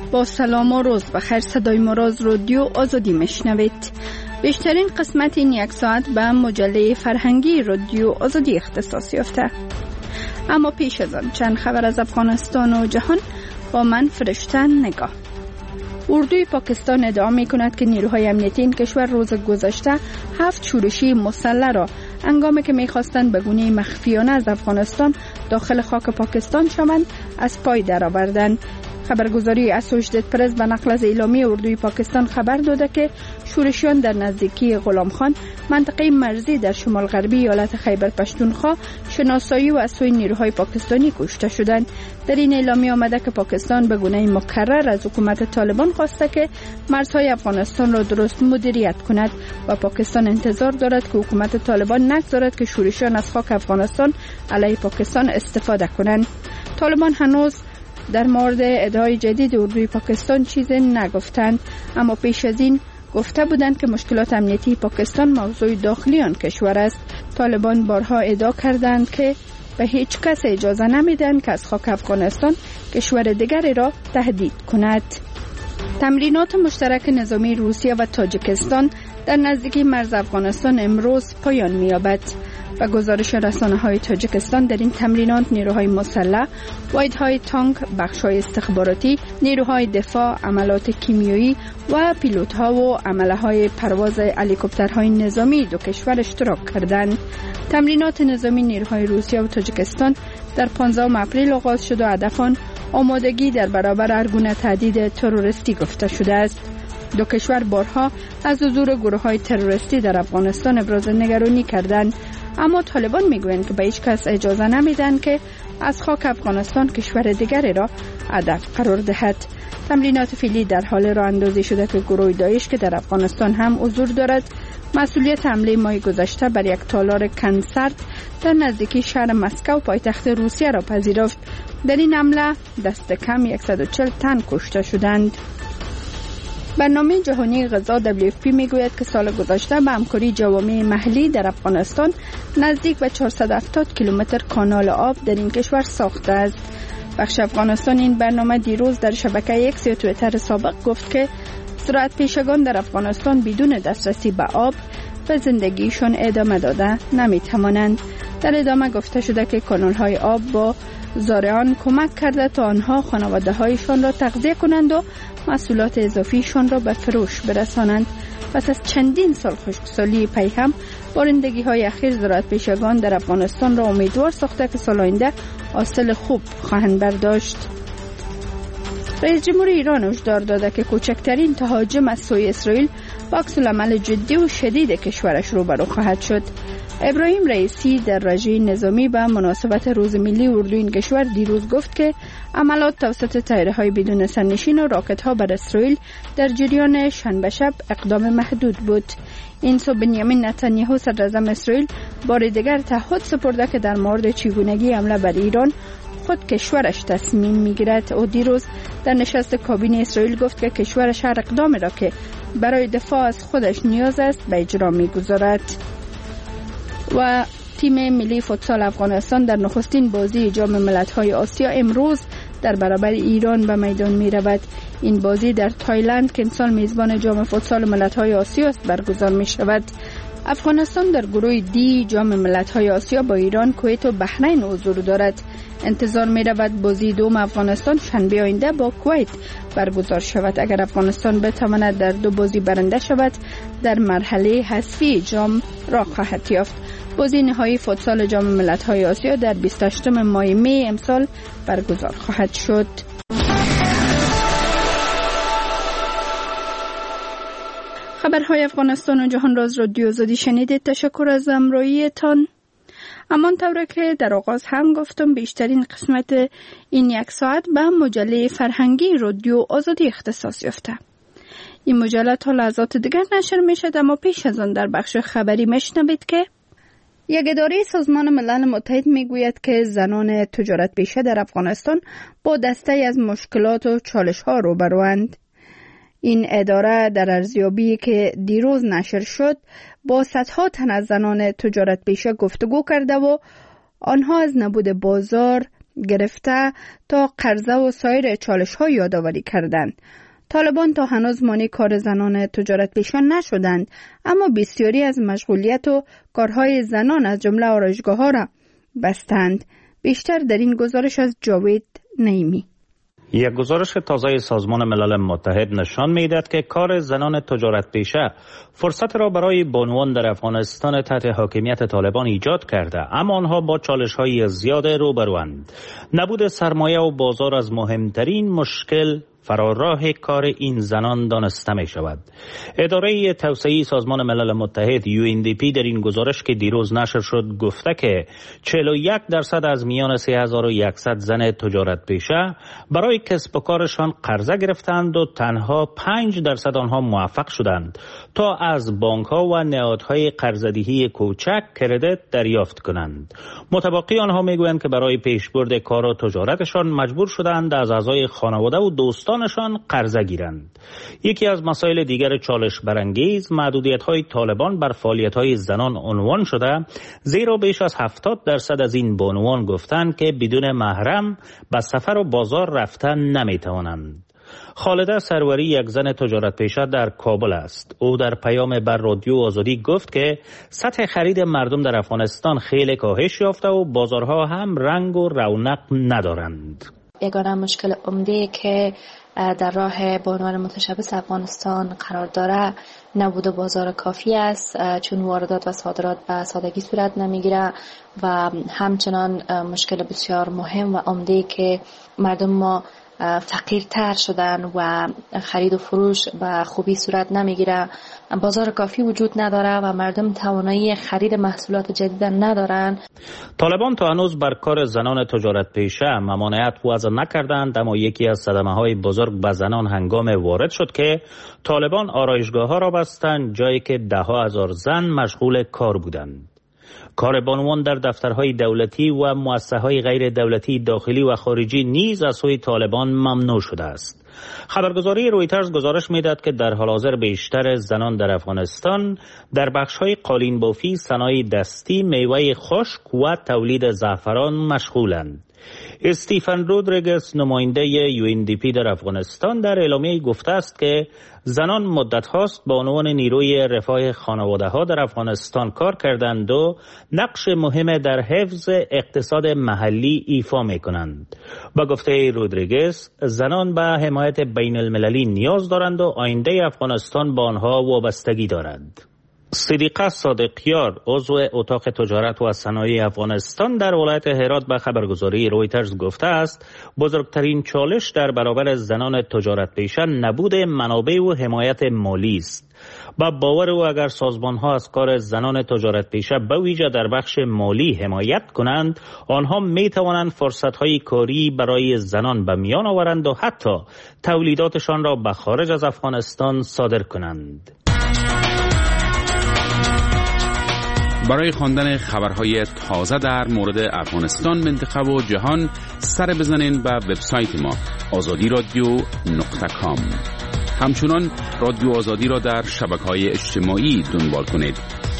با سلام و روز بخیر، صدای مراز رادیو آزادی میشنوید. بیشترین قسمت این یک ساعت به مجله فرهنگی رادیو آزادی اختصاص یافته. اما پیش از آن چند خبر از افغانستان و جهان با من فرشته نگاه. اردوی پاکستان ادعا می کند که نیروهای امنیتی این کشور روز گذشته 7 شورشی مسلح را هنگامی که می‌خواستند به گونه مخفیانه از افغانستان داخل خاک پاکستان شوند از پای درآوردند. خبرگزاری اسوشیتد پرس به نقل از اعلامیه اردوی پاکستان خبر داده که شورشیان در نزدیکی غلام خان منطقه مرزی در شمال غربی ایالت خیبر پشتونخوا شناسایی و از سوی نیروهای پاکستانی کشته شدند. در این اعلامیه آمده که پاکستان به گونه مکرر از حکومت طالبان خواسته که مرزهای افغانستان را درست مدیریت کند و پاکستان انتظار دارد که حکومت طالبان نگذارد که شورشیان از خاک افغانستان علیه پاکستان استفاده کنند. طالبان هنوز در مورد ادعای جدید اردوی پاکستان چیزی نگفتند، اما پیش از این گفته بودند که مشکلات امنیتی پاکستان موضوع داخلی آن کشور است. طالبان بارها ادعا کردند که به هیچ کس اجازه نمیدن که از خاک افغانستان کشور دیگری را تهدید کند. تمرینات مشترک نظامی روسیه و تاجیکستان در نزدیکی مرز افغانستان امروز پایان می‌یابد. و گزارش رسانه‌های تاجیکستان در این تمرینات نیروهای مسلح، واحدهای تانک، بخش‌های استخباراتی، نیروهای دفاع، عملات کیمیایی و پیلوت‌ها و عمله‌های پرواز هلیکوپترهای نظامی دو کشور اشتراک کردند. تمرینات نظامی نیروهای روسیه و تاجیکستان در 15 اپریل آغاز شد و هدف آن آمادگی در برابر هر گونه تهدید تروریستی گفته شده است. دو کشور بارها از حضور گروه‌های تروریستی در افغانستان ابراز نگرانی کردند، اما طالبان میگویند که به هیچ کس اجازه نمیدن که از خاک افغانستان کشور دیگری را هدف قرار دهد. تمرینات فعلی در حال راه اندازی شده که گروه داعش که در افغانستان هم حضور دارد مسئولیت حمله ماه گذشته بر یک تالار کنسرت در نزدیکی شهر مسکو پایتخت روسیه را پذیرفت. در این حمله دست کم 140 تن کشته شدند. برنامه جهانی غذا WFP میگوید که سال گذشته به همکاری جوامع محلی در افغانستان نزدیک به 470 کیلومتر کانال آب در این کشور ساخته است. بخش افغانستان این برنامه دیروز در شبکه ایکس یا توییتر سابق گفت که زراعت پیشگان در افغانستان بدون دسترسی به آب به زندگیشان ادامه داده نمیتوانند. در ادامه گفته شده که کانال‌های آب با زارعان کمک کرده تا آنها خانواده‌هایشان را تغذیه کنند و محصولات اضافیشان را به فروش برسانند. پس از چندین سال خشکسالی پی هم بارندگی‌های اخیر زراعت پیشگان در افغانستان را امیدوار ساخته که سال آینده حاصل خوب خواهند برداشت. رئیس جمهور ایران هشدار داده که کوچکترین تهاجم از سوی اسرائیل با عکس‌العمل جدی و شدید کشورش روبرو خواهد شد. ابراهیم رئیسی در رژه نظامی به مناسبت روز ملی اردو این کشور دیروز گفت که عملات توسط طیاره‌های بدون سرنشین و راکت‌ها بر اسرائیل در جریان شنبه شب اقدام محدود بود. این صبح بنیامین نتانیاهو صدراعظم اسرائیل بار دیگر تعهد سپرده که در مورد چگونگی حمله بر ایران خود کشورش تصمیم میگیرد. او دیروز در نشست کابینه اسرائیل گفت که کشورش هر اقدامی را که برای دفاع از خودش نیاز است به اجرا میگذارد. و تیم ملی فوتسال افغانستان در نخستین بازی جام ملت‌های آسیا امروز در برابر ایران به میدان می رود. این بازی در تایلند که امسال میزبان جام فوتسال ملت‌های آسیا است برگزار می شود. افغانستان در گروه دی جام ملت‌های آسیا با ایران، کویت و بحرین حضور دارد. انتظار می رود بازی دوم افغانستان شنبه آینده با کویت برگزار شود. اگر افغانستان بتواند در دو بازی برنده شود در مرحله حذفی جام راه خواهد یافت. بازی نهایی فوتسال جام ملت‌های آسیا در 28 ماه می امسال برگزار خواهد شد. خبرهای افغانستان و جهان راز رادیو آزادی شنیدید. تشکر از همراهیتان. همانطور که در آغاز هم گفتم بیشترین قسمت این یک ساعت به مجله فرهنگی رادیو آزادی اختصاص یافته. این مجله تا لحظات دیگر نشر می شد، اما پیش از آن در بخش خبری میشنوید که یک اداره سازمان ملل متحد میگوید که زنان تجارت پیشه در افغانستان با دسته از مشکلات و چالش ها روبروند. این اداره در ارزیابی که دیروز نشر شد با صدها تن از زنان تجارت پیشه گفتگو کرده و آنها از نبود بازار، گرفته تا قرضه و سایر چالش‌ها یادآوری کردند. طالبان تا هنوز مانع کار زنان تجارت پیشه نشدند، اما بسیاری از مشغولیت و کارهای زنان از جمله آرایشگاه‌ها را بستند. بیشتر در این گزارش از جاوید نعیمی. یک گزارش تازه سازمان ملل متحد نشان می‌دهد که کار زنان تجارت پیشه فرصت را برای بانوان در افغانستان تحت حاکمیت طالبان ایجاد کرده، اما آنها با چالش‌های زیاد روبروند. نبود سرمایه و بازار از مهمترین مشکل فراراه کار این زنان دانسته می شود. اداره توسعه سازمان ملل متحد UNDP در این گزارش که دیروز نشر شد گفته که 41% از میان 3100 زن تجارت پیشه برای کسب و کارشان قرضه گرفتند و تنها 5% آنها موفق شدند تا از بانک‌ها و نهادهای قرضه‌دهی کوچک کردیت دریافت کنند. متبقی آنها میگویند که برای پیشبرد کار و تجارتشان مجبور شدند از اعضای خانواده و دوستانشان قرضه گیرند. یکی از مسائل دیگر چالش برانگیز محدودیت‌های طالبان بر فعالیت‌های زنان عنوان شده، زیرا بیش از 70% از این بانوان گفتند که بدون محرم به سفر و بازار رفتن نمی‌توانند. خالده سروری یک زن تجارت پیشه در کابل است. او در پیام بر رادیو آزادی گفت که سطح خرید مردم در افغانستان خیلی کاهش یافته و بازارها هم رنگ و رونق ندارند. یگانه مشکل عمده که در راه بانوان متشبث افغانستان قرار داره نبود بازار کافی است، چون واردات و صادرات به سادگی صورت نمیگیره و همچنان مشکل بسیار مهم و عمده که مردم ما فقیرتر شدن و خرید و فروش به خوبی صورت نمیگیره. بازار کافی وجود نداره و مردم توانایی خرید محصولات جدید ندارن. طالبان تا هنوز بر کار زنان تجارت پیشه ممانعت وضع نکردند، اما یکی از صدمه‌های بزرگ به زنان هنگام وارد شد که طالبان آرایشگاه‌ها را بستند، جایی که ده‌ها هزار زن مشغول کار بودند. کار بانوان در دفترهای دولتی و مؤسسه‌های غیر دولتی داخلی و خارجی نیز از سوی طالبان ممنوع شده است. خبرگزاری رویترز گزارش می‌دهد که در حال حاضر بیشتر زنان در افغانستان در بخش‌های قالین بافی، صنایع دستی، میوه خشک و تولید زعفران مشغولند. استیفن رودریگز نماینده UNDP در افغانستان در اعلامیه گفته است که زنان مدت هاست به عنوان نیروی رفاه خانواده ها در افغانستان کار کردند و نقش مهم در حفظ اقتصاد محلی ایفا می کنند. با گفته رودریگز، زنان به حمایت بین المللی نیاز دارند و آینده افغانستان با آنها وابستگی دارد. صدیقه صادقیار عضو اتاق تجارت و صنایع افغانستان در ولایت هرات به خبرگزاری رویترز گفته است بزرگترین چالش در برابر زنان تجارت پیشه نبود منابع و حمایت مالی است. با باور او اگر سازمان‌ها از کار زنان تجارت پیشه به ویژه در بخش مالی حمایت کنند، آنها می‌توانند فرصت‌های کاری برای زنان به میان آورند و حتی تولیداتشان را به خارج از افغانستان صادر کنند. برای خواندن خبرهای تازه در مورد افغانستان، منطقه و جهان سر بزنین به وبسایت ما azadi.radio.com. همچنان رادیو آزادی را در شبکه‌های اجتماعی دنبال کنید.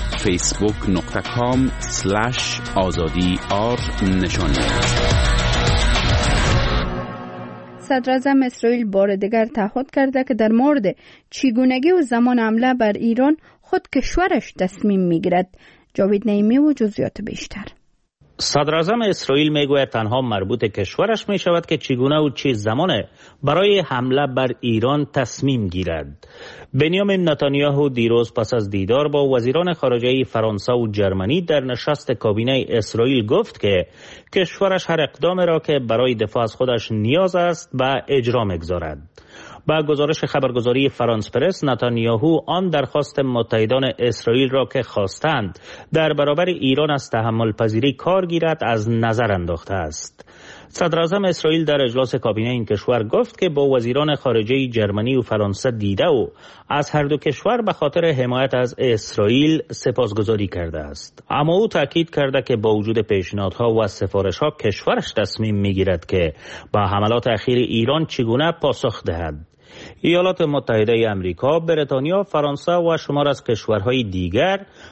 facebook.com/azadi_r نشان دهید. صدراعظم اسرائیل بار دیگر تعهد کرده که در مورد چگونگی و زمان حمله بر ایران خود کشورش تصمیم میگیرد. جاوید نعیمی و جزئیات بیشتر. صدراعظم اسرائیل میگوید تنها مربوط کشورش می شود که چگونه و چه زمان برای حمله بر ایران تصمیم گیرد. بنیامین نتانیاهو دیروز پس از دیدار با وزیران خارجه فرانسه و جرمنی در نشست کابینه اسرائیل گفت که کشورش هر اقدام را که برای دفاع از خودش نیاز است به اجرا میگذارد. با گزارش خبرگزاری فرانس پرس، نتانیاهو آن درخواست متحدان اسرائیل را که خواستند در برابر ایران از تحمل پذیری کار گیرد از نظر انداخته است. صدراعظم اسرائیل در اجلاس کابینه این کشور گفت که با وزیران خارجه جرمنی و فرانسه دیده و از هر دو کشور به خاطر حمایت از اسرائیل سپاسگزاری کرده است. اما او تاکید کرده که با وجود پیشنهادها و سفارشها کشورش تصمیم میگیرد که با حملات اخیر ایران چگونه پاسخ دهد. ایالات متحده آمریکا، بریتانیا، فرانسه و شمار از کشورهای دیگر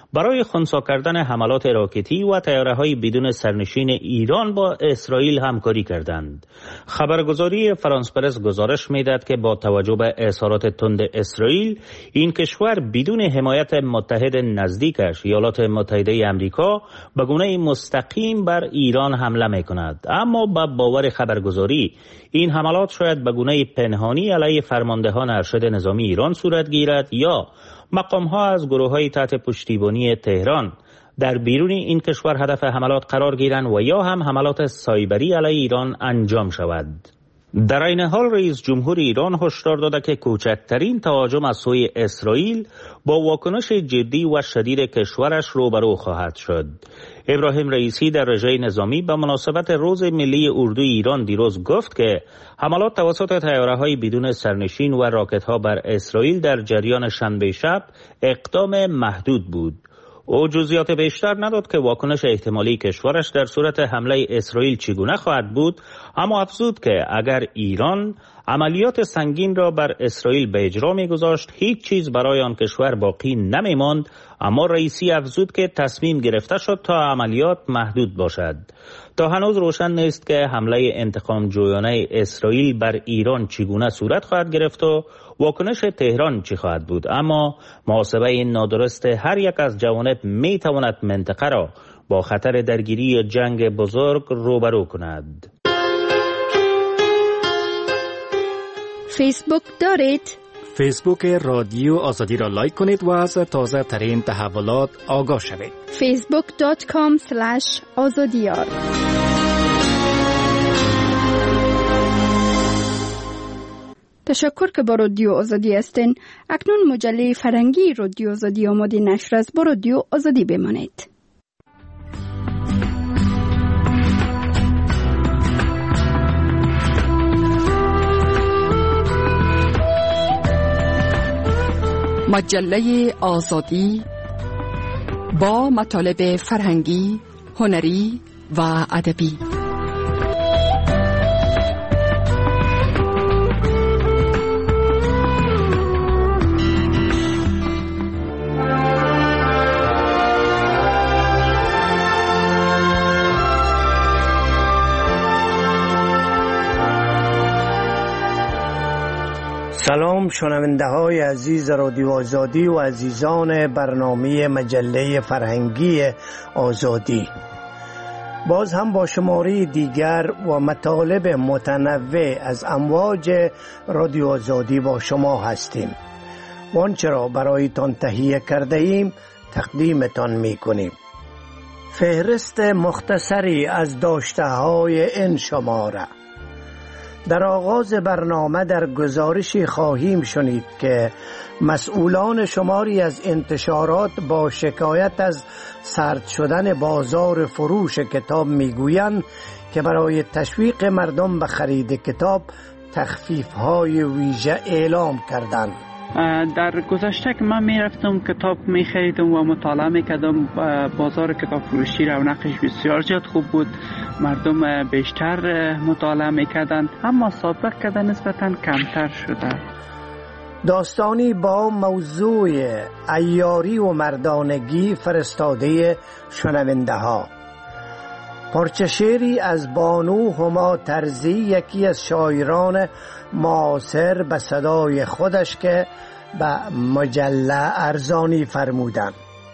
برای خنثی کردن حملات راکتی و طیاره‌های بدون سرنشین ایران با اسرائیل همکاری کردند. خبرگزاری فرانس پرس گزارش می‌دهد که با توجه به اظهارات تند اسرائیل، این کشور بدون حمایت متحد نزدیکش ایالات متحده آمریکا به گونه مستقیم بر ایران حمله می‌کند. اما با باور خبرگزاری این حملات شاید به گونه پنهانی علیه فرماندهان ارشد نظامی ایران صورت گیرد یا مقام‌ها از گروه‌های تحت پشتیبانی تهران در بیرون این کشور هدف حملات قرار گیرند و یا هم حملات سایبری علیه ایران انجام شود. در این حال رئیس جمهور ایران هشدار داده که کوچکترین تهاجم از سوی اسرائیل با واکنش جدی و شدید کشورش روبرو خواهد شد. ابراهیم رئیسی در رژه نظامی به مناسبت روز ملی اردوی ایران دیروز گفت که حملات توسط طیاره‌های بدون سرنشین و راکت‌ها بر اسرائیل در جریان شنبه شب اقدام محدود بود. او جزئیات بیشتر نداد که واکنش احتمالی کشورش در صورت حمله اسرائیل چگونه خواهد بود، اما افزود که اگر ایران عملیات سنگین را بر اسرائیل به اجرا می‌گذاشت هیچ چیز برای آن کشور باقی نمی‌ماند. اما رئیسی افزود که تصمیم گرفته شد تا عملیات محدود باشد. تا هنوز روشن نیست که حمله انتقام جویانه اسرائیل بر ایران چگونه صورت خواهد گرفت و واکنش تهران چی خواهد بود، اما محاسبه این نادرست هر یک از جوانب می تواند منطقه را با خطر درگیری یا جنگ بزرگ روبرو کند. فیسبوک دارید؟ فیسبوک رادیو آزادی را لایک کنید و از تازه ترین تحولات آگاه شوید. facebook.com/azadiyar. تشکر که با رادیو آزادی هستین. اکنون مجله فرهنگی رادیو آزادی آماده نشر است. با رادیو آزادی بمانید. مجله آزادی با مطالب فرهنگی، هنری و ادبی. سلام شنونده های عزیز رادیو آزادی و عزیزان برنامه مجله فرهنگی آزادی. باز هم با شماره دیگر و مطالب متنوع از امواج رادیو آزادی با شما هستیم. وانچه را برایتان تهیه کرده ایم تقدیمتان می کنیم. فهرست مختصری از داشته های این شماره. در آغاز برنامه در گزارشی خواهیم شنید که مسئولان شماری از انتشارات با شکایت از سرد شدن بازار فروش کتاب میگویند که برای تشویق مردم به خرید کتاب تخفیف‌های ویژه اعلام کردند. در گذشته که من میرفتم کتاب میخریدم و مطالعه میکردم، بازار کتاب فروشی رونقش بسیار زیاد خوب بود، مردم بیشتر مطالعه میکردن، اما سابق که نسبتا کمتر شده. داستانی با موضوع عیاری و مردانگی فرستاده شنونده ها. پارچه شعری از بانو هما ترزی، یکی از شاعران معاصر، به صدای خودش که به مجله ارزانی فرمودند.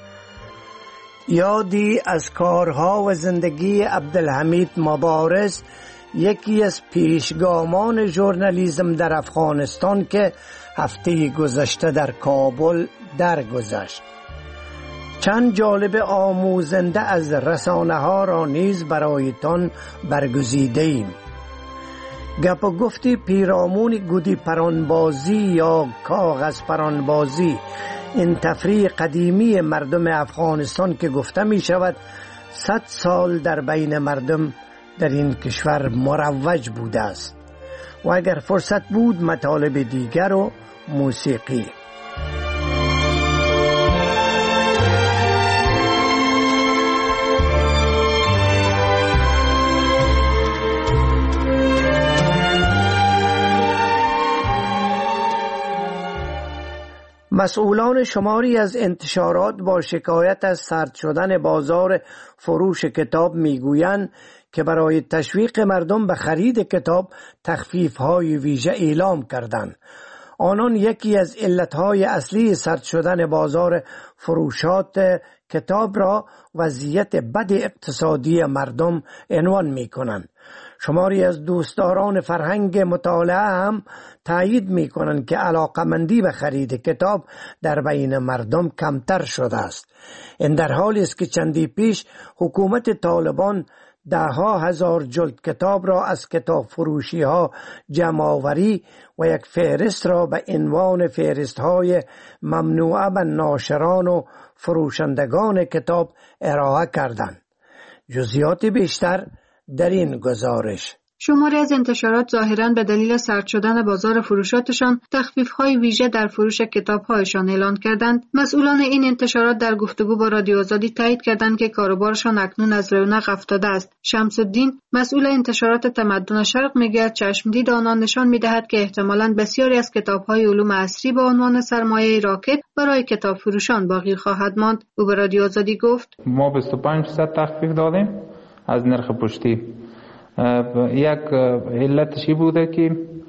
یادی از کارها و زندگی عبدالحمید مبارز، یکی از پیشگامان ژورنالیسم در افغانستان که هفته گذشته در کابل درگذشت. چند جالب آموزنده از رسانه ها را نیز برایتان برگزیده ایم. گپ و گفتی پیرامون گودی پرانبازی یا کاغذ پرانبازی، این تفریح قدیمی مردم افغانستان که گفته می شود 100 سال در بین مردم در این کشور مروج بوده است. و اگر فرصت بود مطالب دیگر و موسیقی. مسئولان شماری از انتشارات با شکایت از سرد شدن بازار فروش کتاب میگویند که برای تشویق مردم به خرید کتاب تخفیف‌های ویژه اعلام کردند. آنان یکی از علتهای اصلی سرد شدن بازار فروشات کتاب را وضعیت بد اقتصادی مردم عنوان می کنند. شماری از دوستداران فرهنگ مطالعه هم تایید می کنند که علاقمندی به خرید کتاب در بین مردم کمتر شده است. این در حالی است که چندی پیش حکومت طالبان ده‌ها هزار جلد کتاب را از کتاب فروشی ها جمع آوری و یک فهرست را به عنوان فهرست های ممنوعه به ناشران و فروشندگان کتاب ارائه کردند. جزئیات بیشتر در این گزارش. شماری از انتشارات ظاهراً به دلیل سرد شدن بازار فروشاتشان تخفیف‌های ویژه در فروش کتاب‌هایشان اعلان کردند. مسئولان این انتشارات در گفتگو با رادیو آزادی تایید کردند که کاروبارشان اکنون از رونق افتاده است. شمس الدین مسئول انتشارات تمدن شرق میگوید چشمدید آنان نشان می‌دهد که احتمالاً بسیاری از کتاب‌های علوم عصری به عنوان سرمایه راکد برای کتاب فروشان باقی خواهد ماند. او به رادیو آزادی گفت: ما 25% تخفیف دادیم از نرخ پشتی. یک علتشی بوده که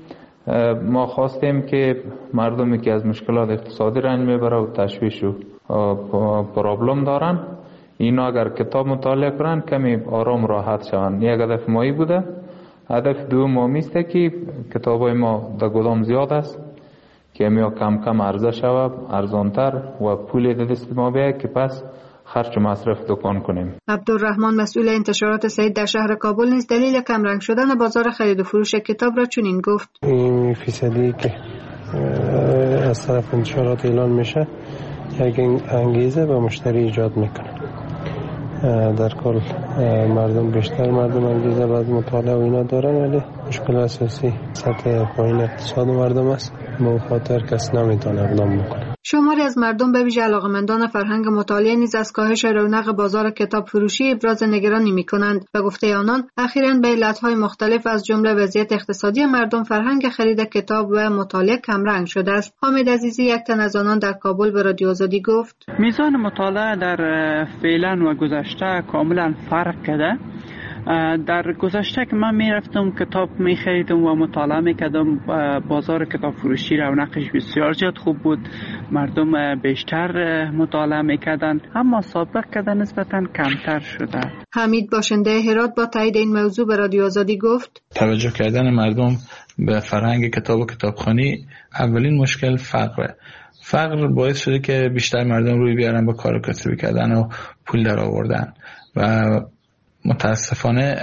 ما خواستیم که مردمی که از مشکلات اقتصادی رنج میبره و تشویش و پرابلم دارن، اینا اگر کتاب مطالعه کنن کمی آرام راحت شون. یک هدف مایی بوده. هدف دوم است که کتابای ما در گدام زیاد است که می کم کم عرضه شود، ارزانتر و پول در دست ما بیاید که پس خرج مصرف دکان کنیم. عبدالرحمن مسئول انتشارات سعید در شهر کابل نیز دلیل کمرنگ شدن بازار خرید و فروش کتاب را چنین گفت: این فیصدی که از طرف انتشارات اعلان میشه یک انگیزه به مشتری ایجاد میکنه. در کل مردم بیشتر انگیزه بعد مطالعه و اینا دارن، ولی مشکل اساسی سطح پایین اقتصاد مردم است. به خاطر کس نمیتونه اقدام بکنه. شماری از مردم به ویژه علاقه‌مندان فرهنگ مطالعه نیز از کاهش رونق بازار کتاب فروشی ابراز نگرانی می‌کنند. به گفته آنان اخیراً به علت‌های مختلف از جمله وضعیت اقتصادی مردم فرهنگ خرید کتاب و مطالعه کمرنگ شده است. حامد عزیزی یک تن از آنان در کابل به رادیو آزادی گفت: میزان مطالعه در فعلا و گذشته کاملا فرق کرده. در گذشته که من میرفتم کتاب میخریدم و مطالعه میکردم، بازار کتاب فروشی رونقش بسیار زیاد خوب بود، مردم بیشتر مطالعه میکردن، اما سابق کده نسبتا کمتر شده. حمید باشنده هرات با تایید این موضوع به رادیو آزادی گفت: توجه کردن مردم به فرهنگ کتاب و کتابخوانی اولین مشکل فقره. فقر باعث شده که بیشتر مردم روی بیارن به کار کسبی کردن و پول در آوردن و متاسفانه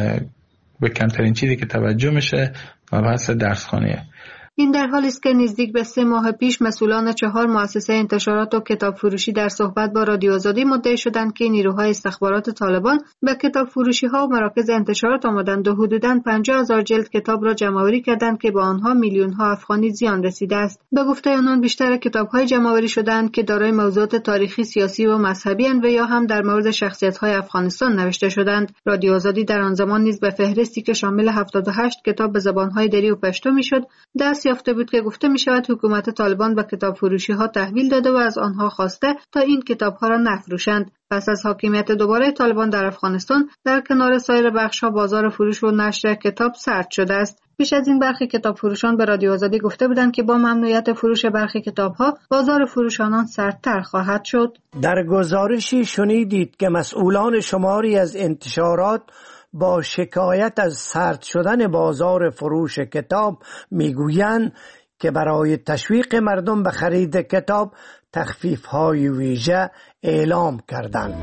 به کمترین چیزی که توجه میشه و بحث درسخوانیه. این در حالی است که نزدیک به 3 ماه پیش مسئولان 4 مؤسسه انتشارات و کتاب فروشی در صحبت با رادیو آزادی مدعی شدند که نیروهای استخبارات طالبان به کتاب فروشی ها و مراکز انتشارات آمدند و حدوداً 50,000 جلد کتاب را جمع‌آوری کردند که با آنها میلیون ها افغانی زیان رسیده است. به گفته آنان بیشتر کتاب های جمع‌آوری شدند که دارای موضوعات تاریخی، سیاسی و مذهبی اند و یا هم در مورد شخصیت های افغانستان نوشته شدند. رادیو آزادی در آن زمان نیز به فهرستی که شامل 78 کتاب به زبان های دری و پشتو میشد دست یافته بود که گفته می شود حکومت طالبان به کتاب فروشی ها تحویل داده و از آنها خواسته تا این کتاب ها را نفروشند. پس از حاکمیت دوباره طالبان در افغانستان در کنار سایر بخش ها بازار فروش و نشر کتاب سرد شده است. پیش از این برخی کتاب فروشان به رادیو آزادی گفته بودند که با ممنوعیت فروش برخی کتاب ها بازار فروش آنان سردتر خواهد شد. در گزارشی شنیدید که مسئولان شماری از انتشارات با شکایت از سرد شدن بازار فروش کتاب میگویند که برای تشویق مردم به خرید کتاب تخفیف‌های ویژه اعلام کردند.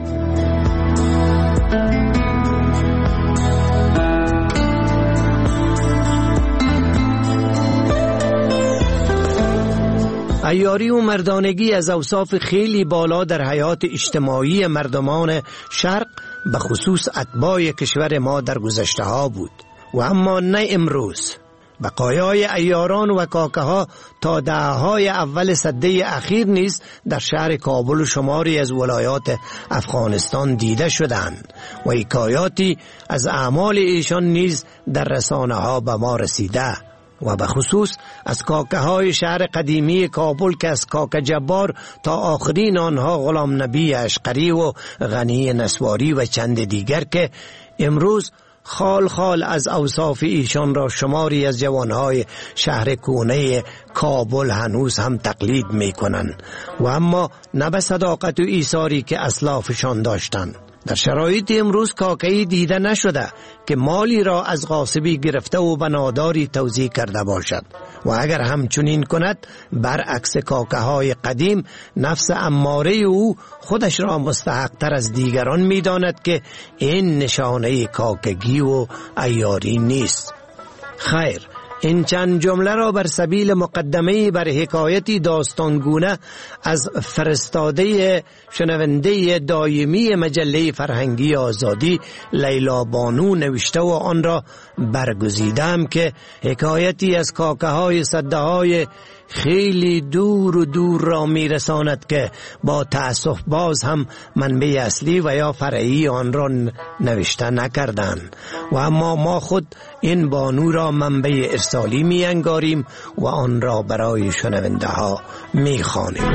عیاری و مردانگی از اوصاف خیلی بالا در حیات اجتماعی مردمان شرق به خصوص اتباع کشور ما در گذشته ها بود و اما نه امروز. بقایای عیاران و کاکه ها تا دهه‌های اول سده اخیر نیز در شهر کابل و شماری از ولایات افغانستان دیده شدند و حکایاتی از اعمال ایشان نیز در رسانه ها به ما رسیده. و به خصوص از کاکه های شهر قدیمی کابل که از کاکه جبار تا آخرین آنها غلام نبی اشقری و غنی نسواری و چند دیگر که امروز خال خال از اوصاف ایشان را شماری از جوانهای شهر کونه کابل هنوز هم تقلید می کنند و اما نه به صداقت و ایثاری که اسلافشان داشتند. در شرایط امروز کاکه‌ای دیده نشده که مالی را از غاصبی گرفته و به ناداری توزیع کرده باشد و اگر همچنین کند برعکس کاکه‌های قدیم نفس اماره او خودش را مستحق تر از دیگران می داند که این نشانه کاکگی و عیاری نیست. خیر، این چند جمله را بر سبیل مقدمه بر حکایتی داستانگونه از فرستاده شنونده دایمی مجله فرهنگی آزادی لیلا بانو نوشته و آن را برگزیدم که حکایتی از کاکه های سده های خیلی دور و دور را میرساند که با تأسف باز هم منبع اصلی و یا فرعی آن را نوشته نکردند و اما ما خود این بانو را منبع ارسالی می انگاریم و آن را برای شنونده ها می خوانیم.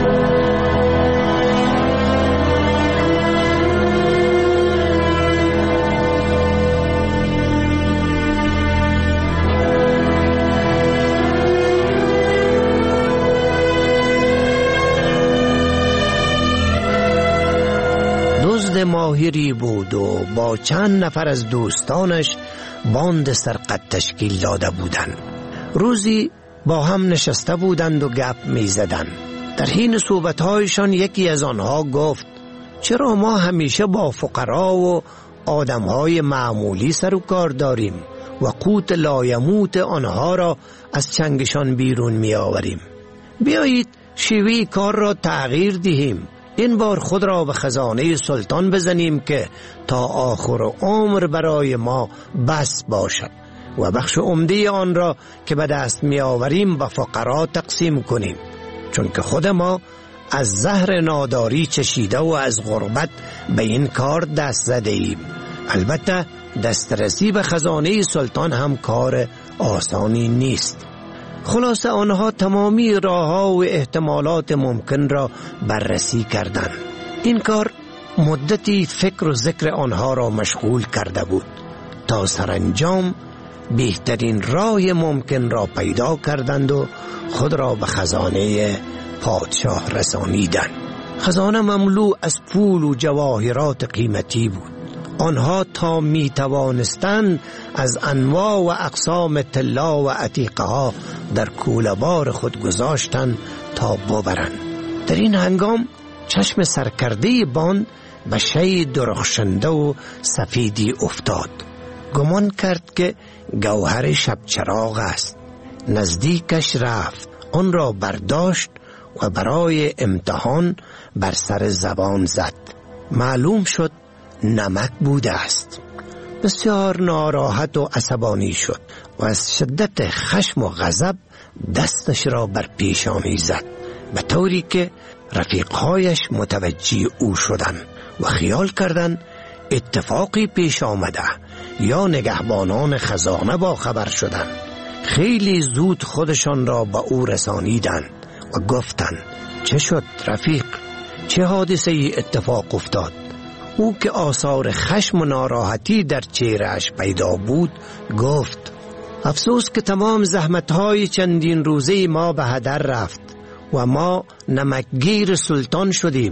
ماهری بود و با چند نفر از دوستانش باند سرقت تشکیل داده بودند. روزی با هم نشسته بودند و گپ می زدند. در حین صحبت‌هایشان یکی از آنها گفت چرا ما همیشه با فقرا و آدم‌های معمولی سر و کار داریم و قوت لایموت آنها را از چنگشان بیرون می آوریم؟ بیایید شیوه کار را تغییر دهیم. این بار خود را به خزانه سلطان بزنیم که تا آخر عمر برای ما بس باشد و بخش عمده آن را که به دست می آوریم به فقرا تقسیم کنیم، چون که خود ما از زهر ناداری چشیده و از غربت به این کار دست زده ایم. البته دسترسی به خزانه سلطان هم کار آسانی نیست. خلاصه آنها تمامی راه‌ها و احتمالات ممکن را بررسی کردند. این کار مدتی فکر و ذکر آنها را مشغول کرده بود تا سرانجام بهترین راه ممکن را پیدا کردند و خود را به خزانه پادشاه رسانیدند. خزانه مملو از پول و جواهرات قیمتی بود. آنها تا می توانستند از انواع و اقسام طلا و عتیقه ها در کوله‌بار خود گذاشتند تا ببرند. در این هنگام چشم سرکرده باند به شی درخشنده و سفیدی افتاد. گمان کرد که گوهر شب چراغ است. نزدیکش رفت، آن را برداشت و برای امتحان بر سر زبان زد. معلوم شد نمک بوده است. بسیار ناراحت و عصبانی شد و از شدت خشم و غضب دستش را بر پیشانی زد، به طوری که رفیقهایش متوجه او شدند و خیال کردند اتفاقی پیش آمده یا نگهبانان خزانه با خبر شدند. خیلی زود خودشان را به او رسانیدند و گفتند چه شد رفیق؟ چه حادثه ای اتفاق افتاد؟ او که آثار خشم و ناراحتی در چهرهش پیدا بود گفت افسوس که تمام زحمتهای چندین روزه ما به هدر رفت و ما نمکگیر سلطان شدیم.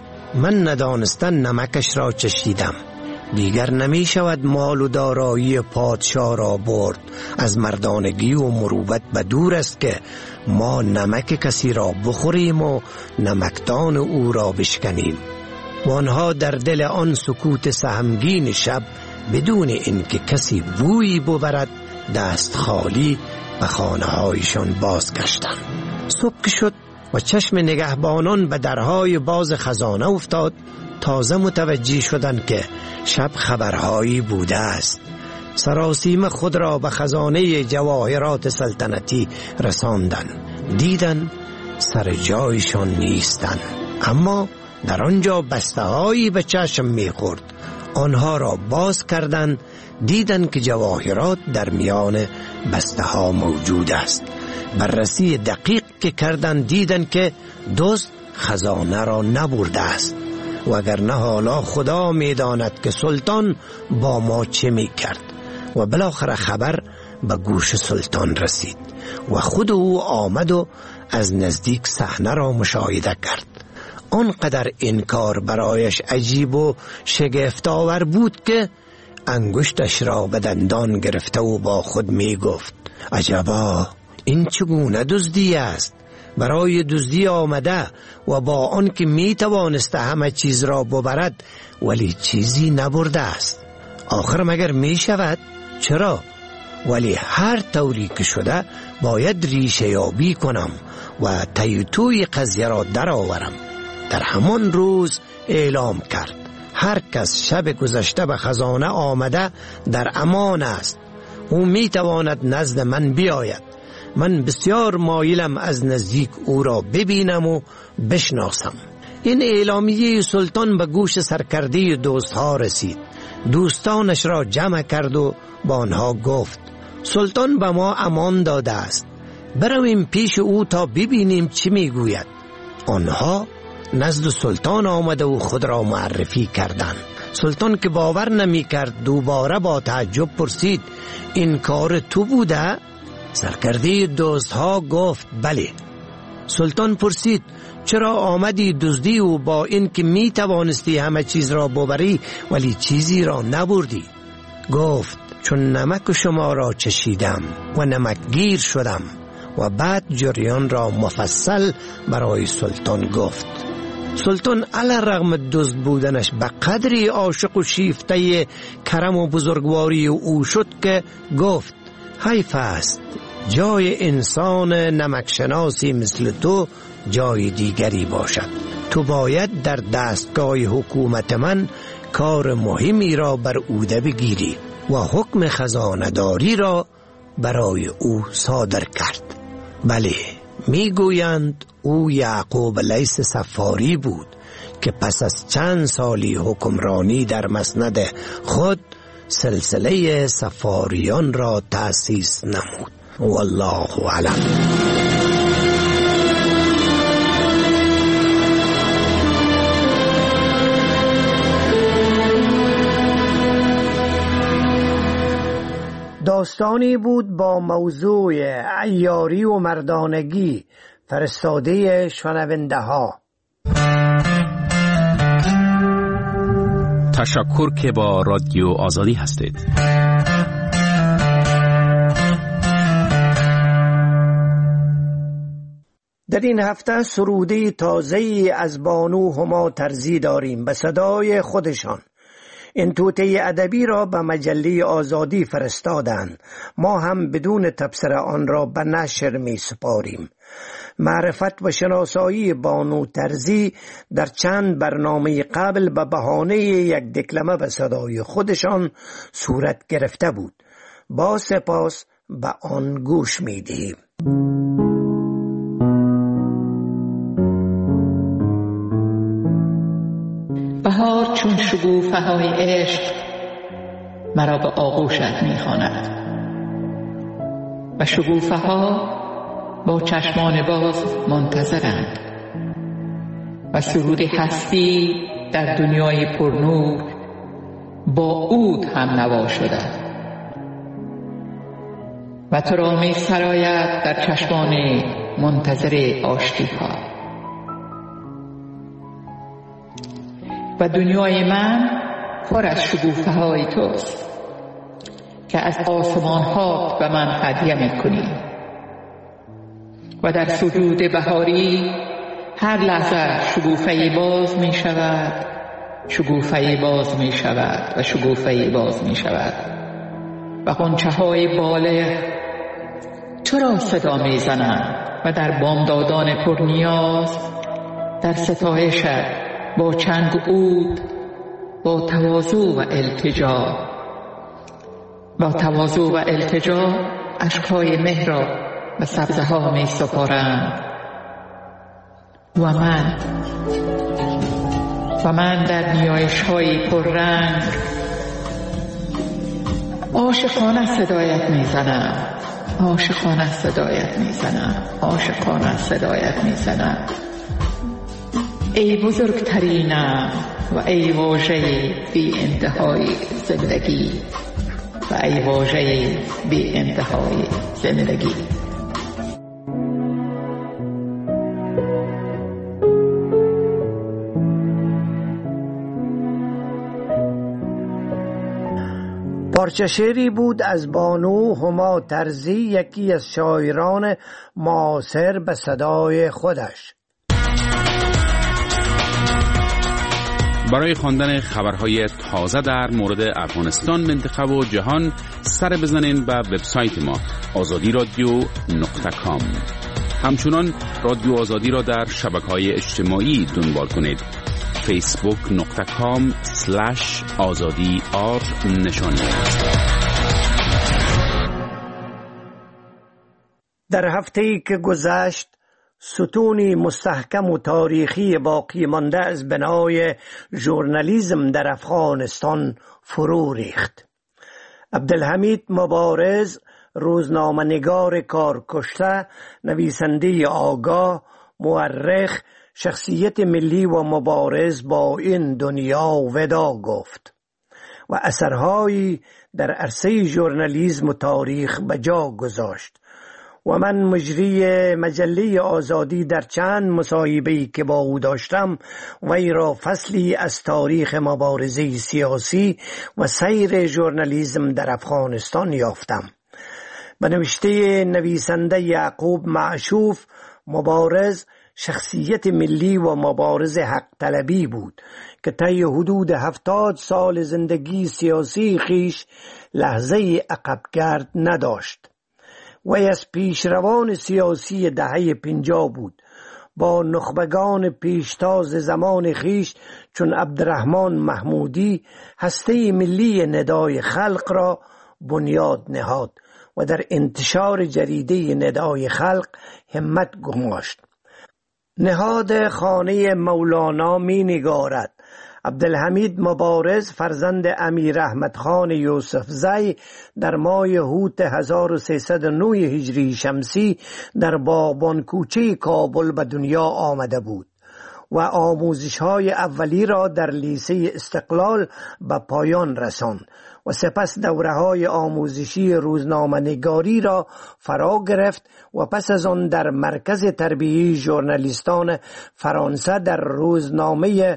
من ندانستن نمکش را چشیدم. دیگر نمی شود مال و دارایی پادشاه را برد. از مردانگی و مروت به دور است که ما نمک کسی را بخوریم و نمکدان او را بشکنیم. و آنها در دل آن سکوت سهمگین شب بدون اینکه کسی بویی ببرد دست خالی به خانه هایشان بازگشتند. صبح شد و چشم نگهبانان به درهای باز خزانه افتاد. تازه متوجه شدند که شب خبرهایی بوده است. سراسیمه خود را به خزانه جواهرات سلطنتی رساندند. دیدند سر جایشان نیستند، اما در آنجا بسته‌هایی به چشم می‌خورد. آنها را باز کردند، دیدند که جواهرات در میان بسته ها موجود است. بررسی دقیق که کردند دیدند که دزد خزانه را نبرده است، وگرنه حالا خدا می‌داند که سلطان با ما چه می‌کرد. و بالاخره خبر به گوش سلطان رسید و خود او آمد و از نزدیک صحنه را مشاهده کرد. آنقدر این کار برایش عجیب و شگفت‌آور بود که انگشتش را به دندان گرفته و با خود می گفت: عجبا، این چگونه دزدی است؟ برای دزدی آمده و با آن که می توانسته همه چیز را ببرد ولی چیزی نبرده است. آخر مگر می شود؟ چرا؟ ولی هر طوری که شده باید ریشه یابی کنم و توی قضیه را در آورم. در همان روز اعلام کرد: هر کس شب گذشته به خزانه آمده در امان است. او می تواند نزد من بیاید. من بسیار مایلم از نزدیک او را ببینم و بشناسم. این اعلامیه سلطان به گوش سرکرده دوستها رسید. دوستانش را جمع کرد و با آنها گفت: سلطان به ما امان داده است، برویم پیش او تا ببینیم چی میگوید. آنها نزد سلطان آمده و خود را معرفی کردند. سلطان که باور نمی کرد دوباره با تعجب پرسید: این کار تو بوده؟ سرکرده دوستها گفت: بله. سلطان پرسید: چرا آمدی دزدی و با این که می توانستی همه چیز را ببری ولی چیزی را نبردی؟ گفت: چون نمک شما را چشیدم و نمکگیر شدم. و بعد جریان را مفصل برای سلطان گفت. سلطان علیرغم دزد بودنش به قدری عاشق و شیفته کرم و بزرگواری او شد که گفت: حیف است جای انسان نمکشناسی مثل تو جای دیگری باشد. تو باید در دستگاه حکومت من کار مهمی را بر عهده بگیری و حکم خزانه‌داری را برای او صادر کرد. بله، میگویند او یعقوب لیث صفاری بود که پس از چند سالی حکمرانی در مسند خود سلسله صفاریان را تأسیس نمود. والله اعلم. داستانی بود با موضوع عیاری و مردانگی، فرستاده شنونده ها. تشکر که با رادیو آزادی هستید. در این هفته سروده تازه‌ای از بانو هما ترزی داریم به صدای خودشان. این توطئه ادبی را به مجله آزادی فرستادند. ما هم بدون تبصره آن را به نشر می سپاریم. معرفت و شناسایی بانو ترزی در چند برنامه قبل به بهانه یک دکلمه به صدای خودشان صورت گرفته بود. با سپاس به آن گوش می دهیم. بهار چون شگوفه های عشق مرا به آغوشت می‌خواند و شگوفه ها با چشمان باز منتظرند و سرود هستی در دنیای پرنور با عود هم نوا شده و تو را می سراید در چشمان منتظر آشتی ها. و دنیای من پر از شگوفه های توست که از آسمان ها به من هدیه میکنی و در سجود بهاری هر لحظه شگوفه باز می شود، شگوفه باز می شود و شگوفه باز می شود و غنچه های بالغ تو را صدا می زنند و در بامدادان پرنیاز در ستایشت با چنگ عود، با تواضع و التجا اشک‌های مهر را به سبزه ها می سپارند و من در نیایش های پررنگ عاشقانه صدایت می زنم عاشقانه صدایت میزنم، عاشقانه صدایت میزنم. ای بزرگترینم و ای واژه بی انتهای زندگی، و ای واژه بی انتهای زندگی. پارچه شعری بود از بانو هما ترزی، یکی از شاعران معاصر به صدای خودش. برای خواندن خبرهای تازه در مورد افغانستان، منطقه و جهان سر بزنین به وبسایت ما azadiradio.com. همچنان رادیو آزادی را در شبکه‌های اجتماعی دنبال کنید. facebook.com/azadi_r نشان در هفته‌ای که گذشت، ستونی مستحکم و تاریخی باقی مانده از بنای ژورنالیسم در افغانستان فرو ریخت. عبدالحمید مبارز، روزنامه‌نگار کارکشته، نویسنده آگاه، مورخ، شخصیت ملی و مبارز با این دنیا ودا گفت و اثرهایی در عرصه ژورنالیسم و تاریخ به جا گذاشت و من مجری مجله آزادی در چند مصاحبه‌ای که با او داشتم وی را فصلی از تاریخ مبارزه سیاسی و سیر ژورنالیسم در افغانستان یافتم. به نوشته نویسنده یعقوب معشوف، مبارز شخصیت ملی و مبارز حق طلبی بود که طی حدود 70 سال زندگی سیاسی خیش لحظه عقب گرد نداشت. وی از پیشروان سیاسی دهه 50 بود. با نخبگان پیشتاز زمان خیش چون عبدالرحمن محمودی هسته ملی ندای خلق را بنیاد نهاد و در انتشار جریده ندای خلق همت گماشت. نهاد خانه مولانا می نگارد. عبدالحمید مبارز فرزند امیر احمد خان یوسف زی در ماه هوت 1309 هجری شمسی در باغبان کوچه کابل به دنیا آمده بود و آموزش های اولی را در لیسه استقلال به پایان رساند و سپس دوره های آموزشی روزنامه نگاری را فرا گرفت و پس از آن در مرکز تربیتی ژورنالیستان فرانسه در روزنامه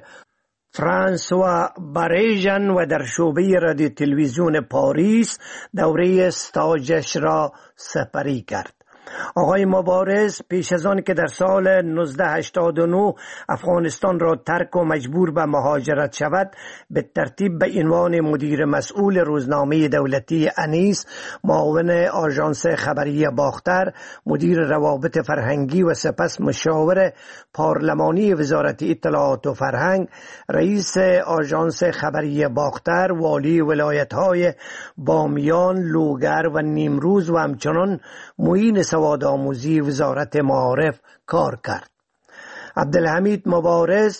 فرانسوا باریژن و در شعبه رادیو تلویزیون پاریس دوره استاجش را سپری کرد. آقای مبارز پیش از آن که در سال 1989 افغانستان را ترک و مجبور به مهاجرت شود، به ترتیب به عنوان مدیر مسئول روزنامه دولتی انیس، معاون آژانس خبری باختر، مدیر روابط فرهنگی و سپس مشاور پارلمانی وزارت اطلاعات و فرهنگ، رئیس آژانس خبری باختر، والی ولایت‌های بامیان، لوگر و نیمروز و همچنان معین سواد آموزی وزارت معارف کار کرد. عبدالحمید مبارز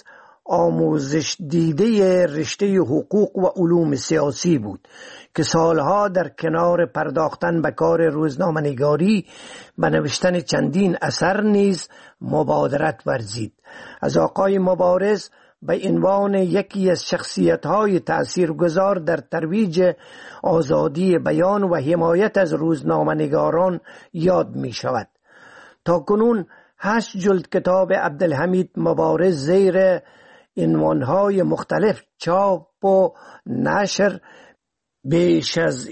آموزش دیده رشته حقوق و علوم سیاسی بود که سالها در کنار پرداختن به کار روزنامه‌نگاری به نوشتن چندین اثر نیز مبادرت ورزید. از آقای مبارز به عنوان یکی از شخصیت‌های تأثیرگذار در ترویج آزادی بیان و حمایت از روزنامه‌نگاران یاد می‌شود. تاکنون 8 جلد کتاب عبدالحمید مبارز زیر عنوان‌های مختلف چاپ و نشر، بیش از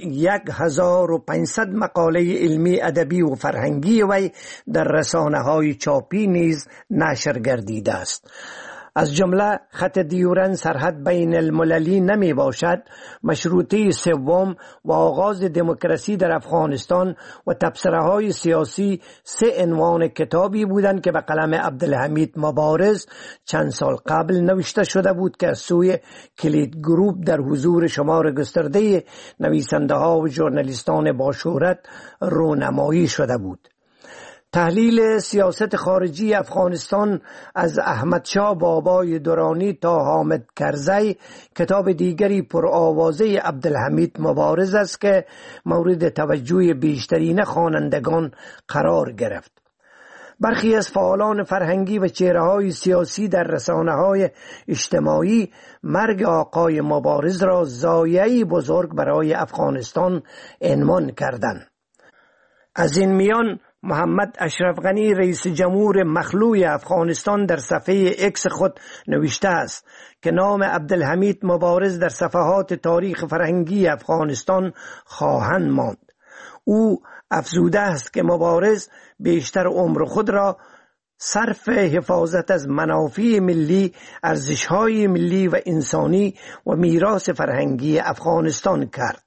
1500 مقاله علمی، ادبی و فرهنگی وی در رسانه‌های چاپی نیز نشر گردیده است. از جمله خط دیورن سرحد بین المللی نمی باشد، مشروطه سوم و آغاز دموکراسی در افغانستان و تبصره های سیاسی 3 عنوان کتابی بودند که به قلم عبدالحمید مبارز چند سال قبل نوشته شده بود که از سوی کلید گروپ در حضور شمار گسترده نویسنده ها و ژورنالیستان با شهرت رونمایی شده بود. تحلیل سیاست خارجی افغانستان از احمدشاه بابای درانی تا حامد کرزی کتاب دیگری پرآوازه عبدالحمید مبارز است که مورد توجه بیشترین خوانندگان قرار گرفت. برخی از فعالان فرهنگی و چهره‌های سیاسی در رسانه‌های اجتماعی مرگ آقای مبارز را ضایعه‌ای بزرگ برای افغانستان عنوان کردند. از این میان محمد اشرف غنی رئیس جمهور مخلوع افغانستان در صفحه اکس خود نوشته است که نام عبدالحمید مبارز در صفحات تاریخ فرهنگی افغانستان خواهند ماند. او افزوده است که مبارز بیشتر عمر خود را صرف حفاظت از منافع ملی، ارزش‌های ملی و انسانی و میراث فرهنگی افغانستان کرد.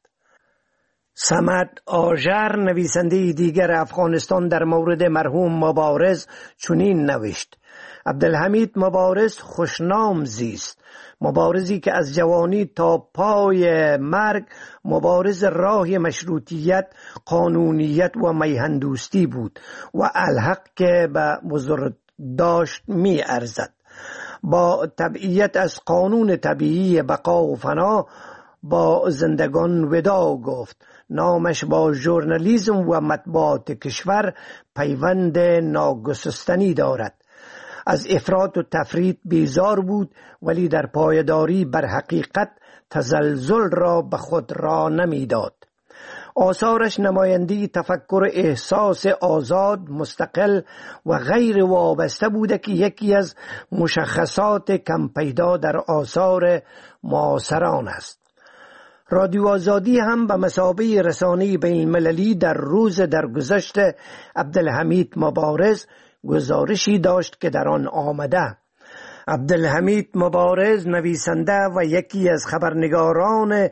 صمد آژر نویسنده دیگر افغانستان در مورد مرحوم مبارز چنین نوشت: عبدالحمید مبارز خوشنام زیست، مبارزی که از جوانی تا پای مرگ مبارز راه مشروطیت، قانونیت و میهندوستی بود و الحق که به بزرگ داشت می ارزد. با تبعیت از قانون طبیعی بقا و فنا با زندگان وداع گفت. نامش با ژورنالیسم و مطبوعات کشور پیوند ناگسستنی دارد. از افراط و تفرید بیزار بود، ولی در پایداری بر حقیقت تزلزل را به خود را نمیداد. آثارش نمایندی تفکر احساس آزاد، مستقل و غیر وابسته بوده که یکی از مشخصات کم پیدا در آثار معاصران است. رادیو آزادی هم به مثابه رسانه بین المللی در روز درگذشت عبدالحمید مبارز گزارشی داشت که در آن آمده: عبدالحمید مبارز نویسنده و یکی از خبرنگاران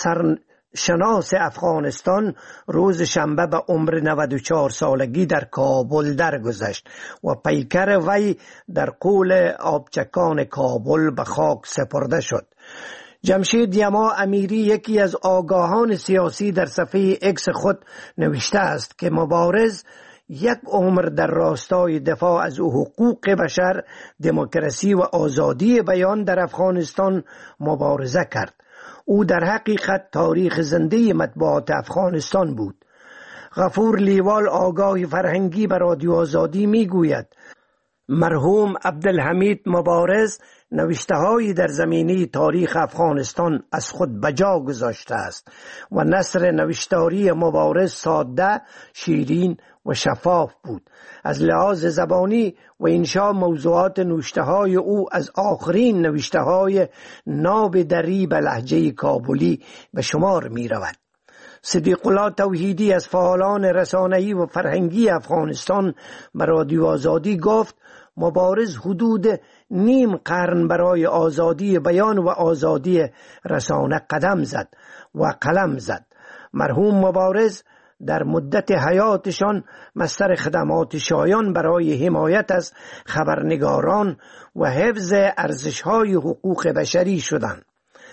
سرشناس افغانستان روز شنبه به عمر 94 سالگی در کابل درگذشت و پیکر وی در غول آبچکان کابل به خاک سپرده شد. جمشید یما امیری یکی از آگاهان سیاسی در صفحه اکس خود نوشته است که مبارز یک عمر در راستای دفاع از حقوق بشر، دموکراسی و آزادی بیان در افغانستان مبارزه کرد. او در حقیقت تاریخ زنده مطبوعات افغانستان بود. غفور لیوال آگاه فرهنگی به رادیو آزادی می گوید: مرحوم عبدالحمید مبارز نوشته‌هایی در زمینه تاریخ افغانستان از خود بجا گذاشته است و نثر نوشتاری مبارز ساده، شیرین و شفاف بود. از لحاظ زبانی و انشا موضوعات نوشته‌های او از آخرین نوشته‌های ناب دری به لهجه کابلی به شمار می رود. صدیق الله توحیدی از فعالان رسانه‌ای و فرهنگی افغانستان به رادیو آزادی گفت: مبارز حدود نیم قرن برای آزادی بیان و آزادی رسانه قدم زد و قلم زد. مرحوم مبارز در مدت حیاتشان مصدر خدمات شایان برای حمایت از خبرنگاران و حفظ ارزش‌های حقوق بشری شدند.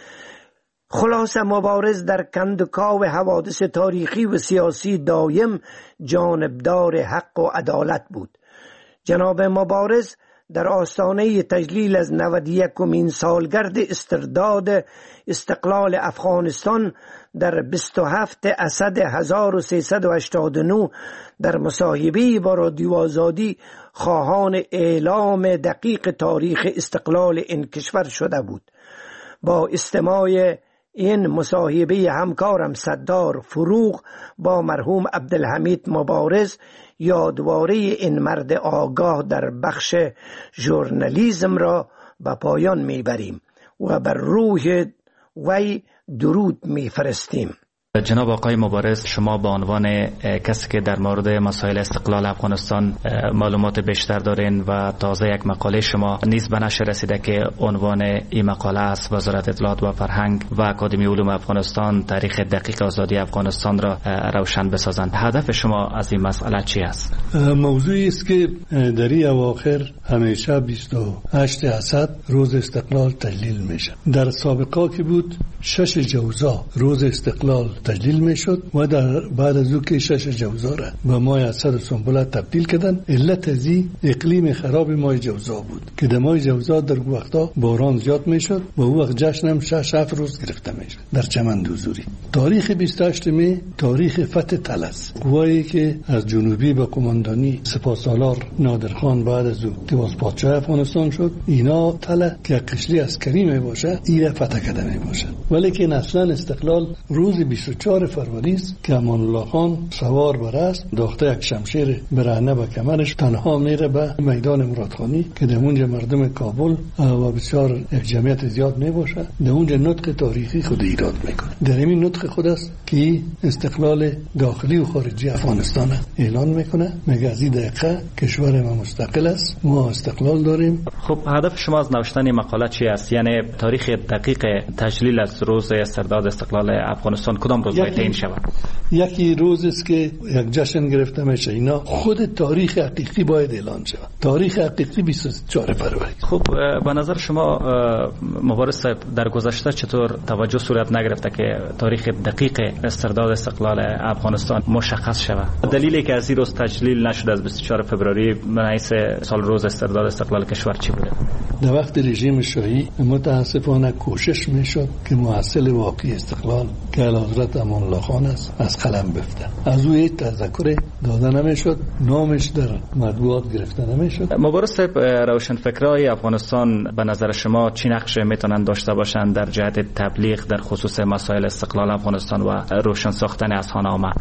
خلاصه مبارز در کندوکاو حوادث تاریخی و سیاسی دایم جانبدار حق و عدالت بود. جناب مبارز در آستانه تجلیل از 91مین سالگرد استرداد استقلال افغانستان در 27 اسد 1389 در مصاحبه‌ای با رادیو آزادی خواهان اعلام دقیق تاریخ استقلال این کشور شده بود. با استماع این مصاحبه همکارم صدار فروغ با مرحوم عبدالحمید مبارز یادواره این مرد آگاه در بخش ژورنالیسم را به پایان میبریم و بر روح وی درود میفرستیم. جناب آقای مبارز، شما به عنوان کسی که در مورد مسائل استقلال افغانستان معلومات بیشتر دارین و تازه یک مقاله شما نیز به نشر رسیده که عنوان این مقاله است: وزارت اطلاعات و فرهنگ و اکادمی علوم افغانستان تاریخ دقیق آزادی افغانستان را روشن بسازند. هدف شما از این مسئله چی است؟ موضوعی است که در این اواخر همیشه 28 اسد روز استقلال تجلیل میشه. در سابقه که بود 6 جوزا روز استقلال تجلیل میشد و بعد از او که شش جوزا را به مای اثر سنبله تبدیل کردن. علت ازی اقلیم خراب مای جوزا بود که در مای جوزا در وقتا باران زیاد میشد و او وقت جشنم 6-7 روز گرفته میشد در چمن دوزوری. تاریخ 28 می تاریخ فتح طلس، قوایی که از جنوبی به قماندانی سپاسالار نادرخان بعد از او که باز پادشاه افغانستان شد، اینا طلع که قشری عسکری می باشه ایره فتح کرده می باشه. ولی که اصلا استقلال روز 24 فروری است که امان الله خان سوار بر اسب داخته یک شمشیر برهنه به کمرش تنها میره به میدان مرادخانی که در اونجا مردم کابل و بسیار یک جمعیت زیاد می باشه، در اونجا نطق تاریخی خود ایراد میکنه. در این نطق خود است که استقلال داخلی و خارجی افغانستان اعلان میکنه، میگه از این دقیقه کشور ما مستقل است، ما استقلال داریم. خب هدف شما از نوشتن مقاله چی است؟ یعنی تاریخ دقیق تجلیل از روز استرداد استقلال افغانستان کدام روز باید تعیین شود؟ یکی روز است که یک جشن گرفته میشه. اینا خود تاریخ حقیقی باید اعلان شود. تاریخ حقیقی 24 فروری. خب به نظر شما مبارز صاحب در گذشته چطور توجه صورت نگرفته که تاریخ دقیق استرداد استقلال افغانستان مشخص شود؟ دلیلی که از این روز تجلیل نشد از 24 فوریه بنایس سال روز استرداد استقلال کشور چی بوده؟ در وقت رژیم شاهی متاسفانه کوشش میشد که محصل واقعی استقلال که اعلیحضرت امان الله خان است از قلم بفته. از او هیچ تذکر داده نمیشد، نامش در مطبوعات گرفته نمیشد. مبارز صاحب، روشنفکرای افغانستان به نظر شما چی نقش میتونن داشته باشند در جهت تبلیغ در خصوص مسائل استقلال افغانستان و روشن ساختن اذهان‌عامه؟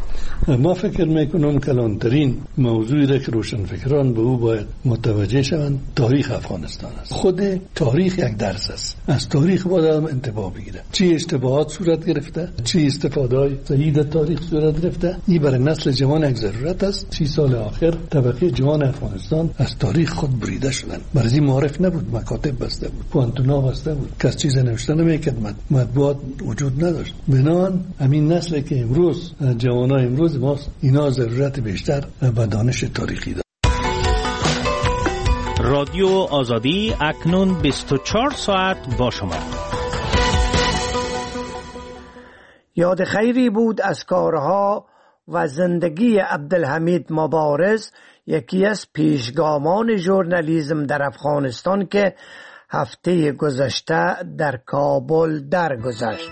ما فکر میکنم کلانترین موضوعی را که روشنفکران به او باید متوجه شوند تاریخ افغانستان است. خود تاریخ یک درس است. از تاریخ باید انتباه بگیره. چی اشتباهات صورت گرفته، چی استفاده‌های صحیح در تاریخ صورت گرفته. این برای نسل جوان یک ضرورت است. 30 سال آخر طبقه جوان افغانستان از تاریخ خود بریده شدند. برای معرف نبود، مکاتب بسته بود، پوانتونا بسته بود، کس چیز نوشته نمیکرد، مطبوعات وجود نداشت. بنان همین نسل که امروز جوانای امروز ماست، اینا ضرورت بیشتر به دانش تاریخی دارند. رادیو آزادی اکنون 24 ساعت با شما. یاد خیری بود از کارها و زندگی عبدالحمید مبارز، یکی از پیشگامان ژورنالیسم در افغانستان که هفته گذشته در کابل درگذشت.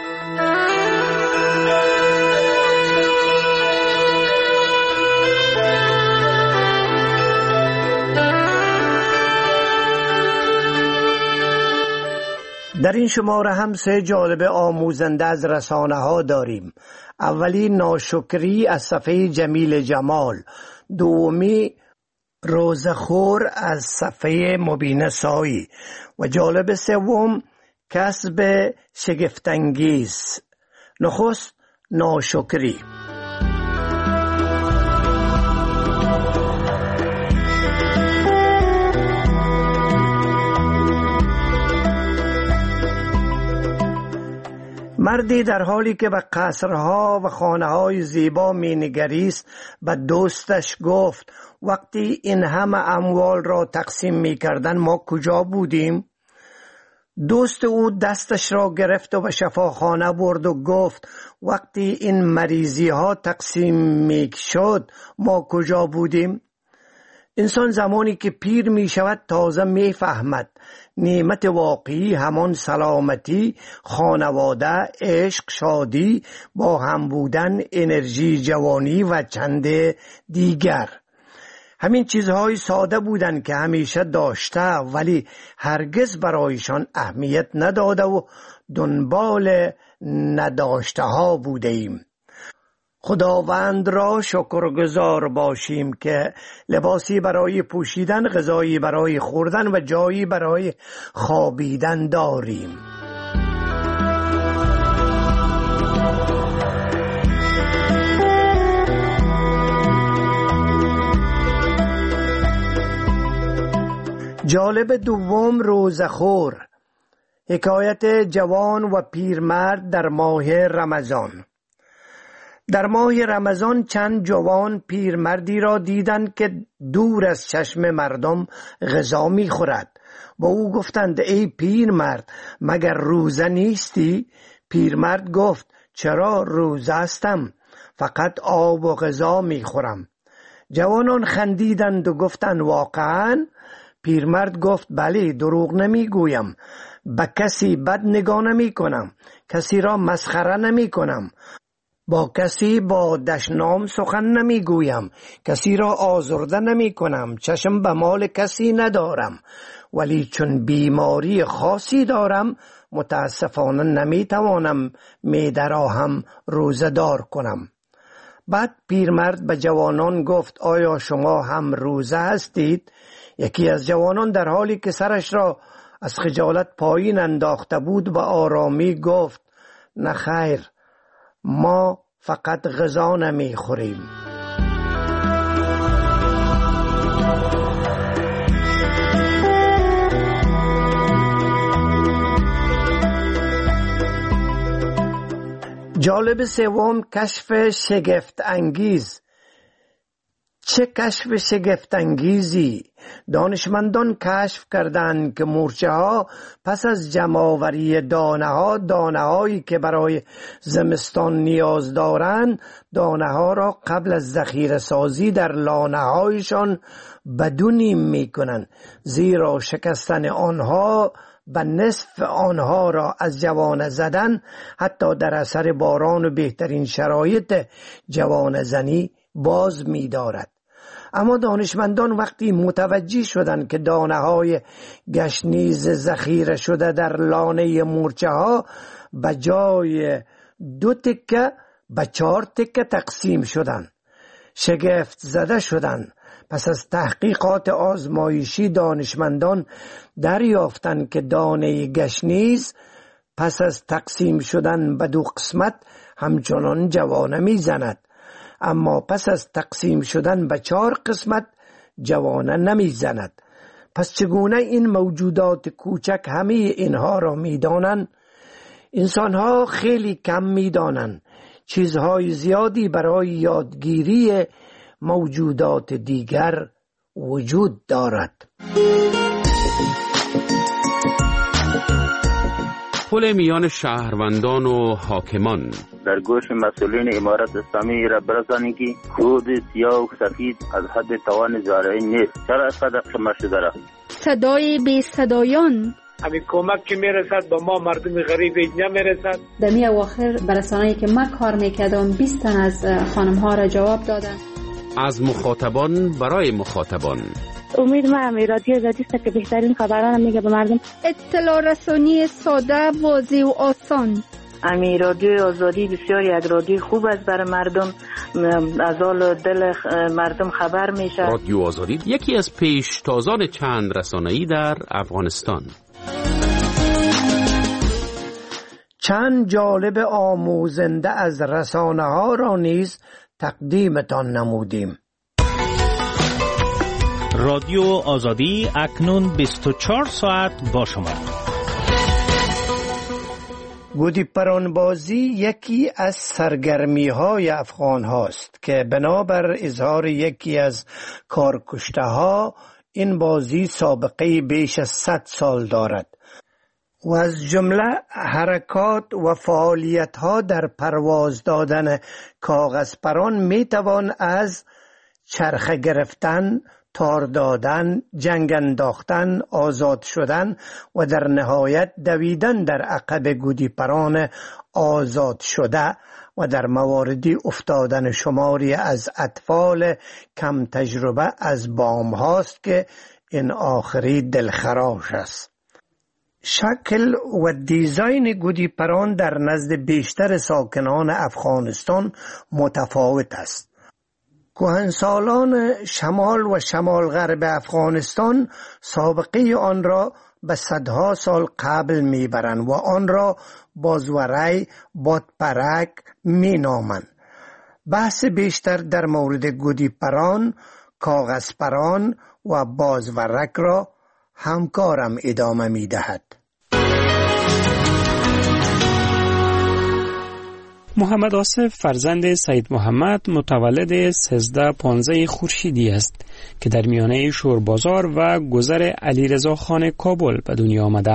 در این شماره هم 3 جالب آموزنده از رسانه ها داریم. اولی ناشکری از صفحه جمیل جمال، دومی روزخور از صفحه مبینه سایی و جالب سوم کسب شگفت‌انگیز. نخست ناشکری. مردی در حالی که به قصرها و خانه‌های زیبا می‌نگریست به دوستش گفت وقتی این همه اموال را تقسیم می‌کردند ما کجا بودیم؟ دوست او دستش را گرفت و به شفاخانه برد و گفت وقتی این مریضی‌ها تقسیم می‌شد ما کجا بودیم؟ انسان زمانی که پیر می شود تازه می فهمد نعمت واقعی همان سلامتی، خانواده، عشق، شادی، با هم بودن، انرژی جوانی و چند دیگر. همین چیزهای ساده بودند که همیشه داشته ولی هرگز برایشان اهمیت نداده و دنبال نداشته ها بوده ایم. خداوند را شکرگزار باشیم که لباسی برای پوشیدن، غذایی برای خوردن و جایی برای خوابیدن داریم. جالب دوم روزخور، حکایت جوان و پیرمرد در ماه رمضان. در ماه رمضان چند جوان پیرمردی را دیدند که دور از چشم مردم غذا می‌خورد. با او گفتند ای پیرمرد مگر روزه نیستی؟ پیرمرد گفت چرا روزه هستم، فقط آب و غذا میخورم. جوانان خندیدند و گفتند واقعاً؟ پیرمرد گفت بله، دروغ نمیگویم. به کسی بد نگاه نمی کنم، کسی را مسخره نمی کنم، با کسی با دشنام سخن نمی گویم، کسی را آزرده نمی کنم، چشم به مال کسی ندارم، ولی چون بیماری خاصی دارم متاسفانه نمی توانم معده را هم روزه دار کنم. بعد پیرمرد به جوانان گفت آیا شما هم روزه هستید؟ یکی از جوانان در حالی که سرش را از خجالت پایین انداخته بود به آرامی گفت نه خیر، ما فقط غذا نمی خوریم. جالب سوم، کشف شگفت انگیز. چه کشف شگفت انگیزی! دانشمندان کشف کردند که مورچه ها پس از جمع‌آوری دانه هایی که برای زمستان نیاز دارند، دانه ها را قبل از ذخیره سازی در لانه هایشان بدونیم می کنند، زیرا شکستن آنها به نصف آنها را از جوانه زدن، حتی در اثر باران و بهترین شرایط جوانه زنی باز می دارد. اما دانشمندان وقتی متوجه شدند که دانه های گشنیز ذخیره شده در لانه مورچه ها به جای 2 تکه به 4 تکه تقسیم شدند، شگفت زده شدند. پس از تحقیقات آزمایشی دانشمندان دریافتند که دانه گشنیز پس از تقسیم شدن به 2 قسمت همچنان جوانه میزند، اما پس از تقسیم شدن به 4 قسمت جوانه نمیزند. پس چگونه این موجودات کوچک همه اینها را میدانند؟ انسانها خیلی کم میدانند. چیزهای زیادی برای یادگیری موجودات دیگر وجود دارد. پل میان شهروندان و حاکمان. در گوش مسئولین امارت اسلامی را برسانید که خود سیاه و سفید از حد توان زارعی نیست. چرا اینقدر قمه شده را؟ صدای بی صدایان. همین کمک که میرسد با ما مردم غریب نمیرسد. در می اواخر برسانه‌ای که من کار میکردم 20 تن از خانم ها را جواب دادن. از مخاطبان برای مخاطبان. امید من رادیو آزادی است که بهترین خبران میگه به مردم. اطلاع رسانی ساده، واضح و آسان. امی رادیو آزادی بسیار یک رادیو خوب است برای مردم، از حال دل مردم خبر میشه. رادیو آزادی یکی از پیشتازان چند رسانه‌ای در افغانستان. چند جالب آموزنده از رسانه ها را نیز تقدیمتان نمودیم. رادیو آزادی اکنون 24 ساعت با شما. گودیپران بازی یکی از سرگرمی های افغان هاست که بنابر اظهار یکی از کارکشته ها این بازی سابقه بیش از 100 سال دارد و از جمله حرکات و فعالیت ها در پرواز دادن کاغذ پران می توان از چرخه گرفتن، تار دادن، جنگ انداختن، آزاد شدن و در نهایت دویدن در عقب گودیپران آزاد شده و در مواردی افتادن شماری از اطفال کم تجربه از بام هاست که این آخری دلخراش است. شکل و دیزاین گودیپران در نزد بیشتر ساکنان افغانستان متفاوت است. کهنسالان شمال و شمال غرب افغانستان سابقه آن را به صدها سال قبل میبرند و آن را بازوری، بادپرک مینامند. بحث بیشتر در مورد گودیپران، کاغذپران و بازورک را همکارم ادامه میدهد. محمد آصف فرزند سید محمد متولد 13-15 خورشیدی است که در میانه شوربازار و گذر علیرضا خان کابل به دنیا آمده.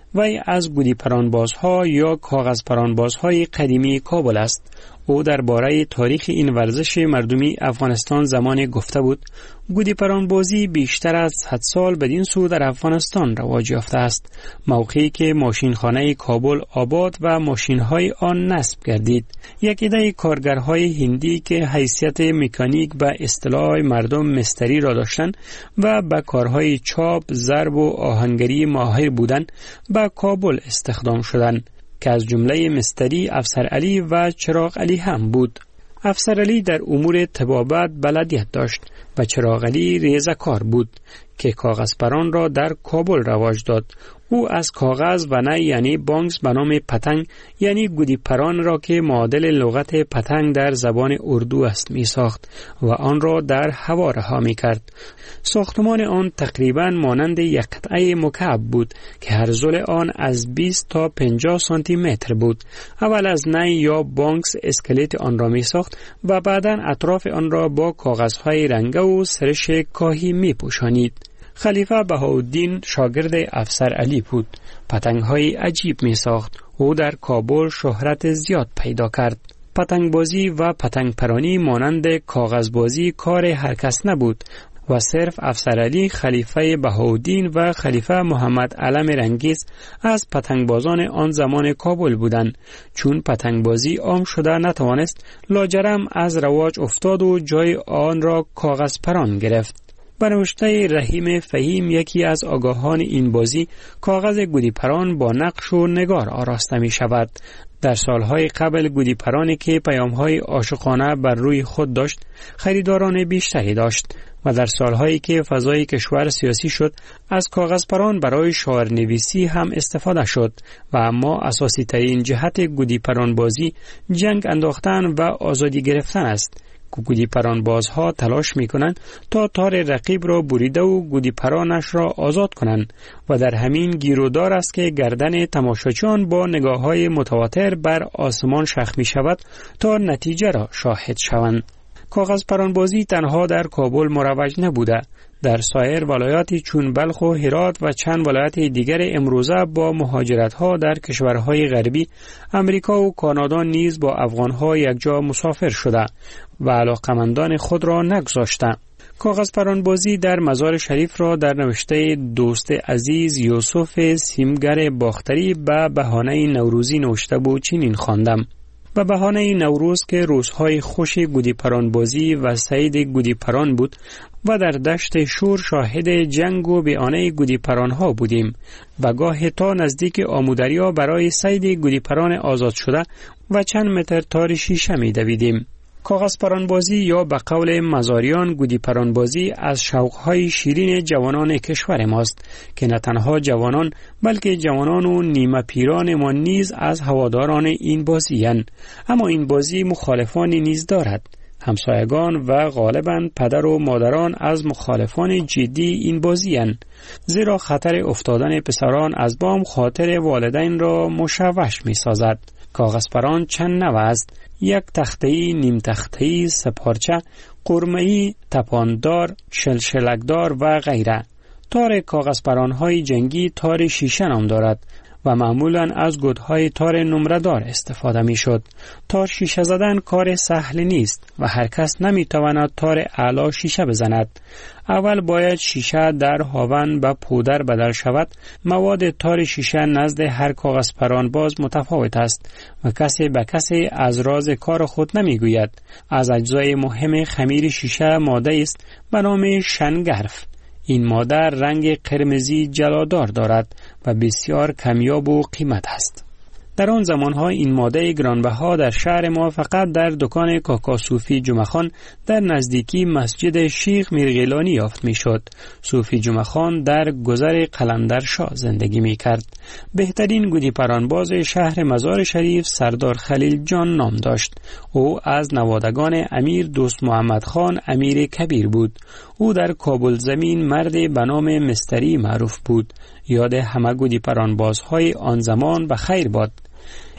وی از گودی پرانبازها یا کاغذ پرانبازهای قدیمی کابل است. او درباره تاریخ این ورزش مردمی افغانستان زمان گفته بود: گودی پرانبازی بیشتر از 100 سال بدین سو در افغانستان رواج یافته است، موقعی که ماشینخانه کابل آباد و ماشینهای آن نصب گردید. یک عده کارگرهای هندی که حیثیت مکانیک به اصطلاح مردم مستری را داشتند و به کارهای چاپ، ضرب و آهنگری ماهر بودند، به کابل استخدام شدند که از جمله مستری افسر علی و چراغ علی هم بود. افسر علی در امور طبابت بلدیت داشت و چراغ علی ریزه‌کار بود که کاغذ پران را در کابل رواج داد. او از کاغذ و نه یعنی بانگز به نام پتنگ یعنی گودی پران را که معادل لغت پتنگ در زبان اردو است می ساخت و آن را در هوا رها می کرد. ساختمان آن تقریبا مانند یک قطعه مکعب بود که هر زل آن از 20 تا 50 سانتی متر بود. اول از نی یا بانگز اسکلت آن را می ساخت و بعدا اطراف آن را با کاغذهای رنگه و سرش کاهی می پوشانید. خلیفه بهاءالدین شاگرد افسر علی بود. پتنگ‌های عجیب می ساخت. او در کابل شهرت زیاد پیدا کرد. پتنگبازی و پتنگ پرانی مانند کاغذبازی کار هر کس نبود و صرف افسر علی، خلیفه بهاءالدین و خلیفه محمد علم رنگیز از پتنگبازان آن زمان کابل بودند. چون پتنگبازی عام شده نتوانست، لاجرم از رواج افتاد و جای آن را کاغذ پران گرفت. به نوشته رحیم فهیم، یکی از آگاهان این بازی، کاغذ گودی پران با نقش و نگار آراسته می شود. در سالهای قبل گودی پرانی که پیامهای عاشقانه بر روی خود داشت خریداران بیشتری داشت و در سالهایی که فضای کشور سیاسی شد از کاغذ پران برای شعارنویسی هم استفاده شد و اما اساسی ترین جهت گودی پران بازی جنگ انداختن و آزادی گرفتن است. گودی پران بازها تلاش می کنند تا تار رقیب را بریده و گودی پرانش را آزاد کنند و در همین گیرودار است که گردن تماشاچیان با نگاه های متواتر بر آسمان شخ می شود تا نتیجه را شاهد شوند. کاغذ پران بازی تنها در کابل مروج نبوده. در سایر ولایاتی چون بلخ و هرات و چند ولایت دیگر امروزه با مهاجرت‌ها در کشورهای غربی، امریکا و کانادا نیز با افغان‌ها یکجا مسافر شده و علاقمندان خود را نگذاشته. کاغذ پران بازی در مزار شریف را در نوشته دوست عزیز یوسف سیمگر باختری به بهانه نوروزی نوشته بود چنین خواندم: به بهانه نوروز که روزهای خوش گودی پران بازی و صید گودی پران بود و در دشت شور شاهد جنگ و بیانه گودی پران ها بودیم و گاه تا نزدیک آمودریا برای صید گودی پران آزاد شده و چند متر تار شیشه می دویدیم. کاغذ پرانبازی یا به قول مزاریان گودی پرانبازی از شوقهای شیرین جوانان کشور ماست که نه تنها جوانان بلکه جوانان و نیمه پیران ما نیز از هواداران این بازی هستند. اما این بازی مخالفانی نیز دارد. همسایگان و غالباً پدر و مادران از مخالفان جدی این بازی هستند، زیرا خطر افتادن پسران از بام خاطر والدین را مشوش می سازد. کاغذ پران چند نوع است: یک تخته‌ای، نیم تخته‌ای، سپارچه، قرمه‌ای، تپاندار، شلشلکدار و غیره. تار کاغذ پران‌های جنگی تار شیشه نام دارد و معمولاً از گودهای تار نمره‌دار استفاده می‌شد. تار شیشه زدن کار سهل نیست و هر کس نمی‌تواند تار اعلی شیشه بزند. اول باید شیشه در هاون به پودر بدل شود. مواد تار شیشه نزد هر کاغذ پران باز متفاوت است و کسی به کسی از راز کار خود نمی‌گوید. از اجزای مهم خمیر شیشه ماده است به نام شنگرف. این ماده رنگ قرمزی جلادار دارد و بسیار کمیاب و قیمت است. در آن زمانها این ماده گرانبها در شهر ما فقط در دکان کاکا صوفی جمعخان در نزدیکی مسجد شیخ میرغیلانی یافت می شد. صوفی جمعخان در گذر قلندر شاه زندگی می کرد. بهترین گودی پرانباز شهر مزار شریف سردار خلیل جان نام داشت. او از نوادگان امیر دوست محمد خان امیر کبیر بود. او در کابل زمین مرد به نام مستری معروف بود. یاد همه گودی پرانبازهای آن زمان به خیر باد.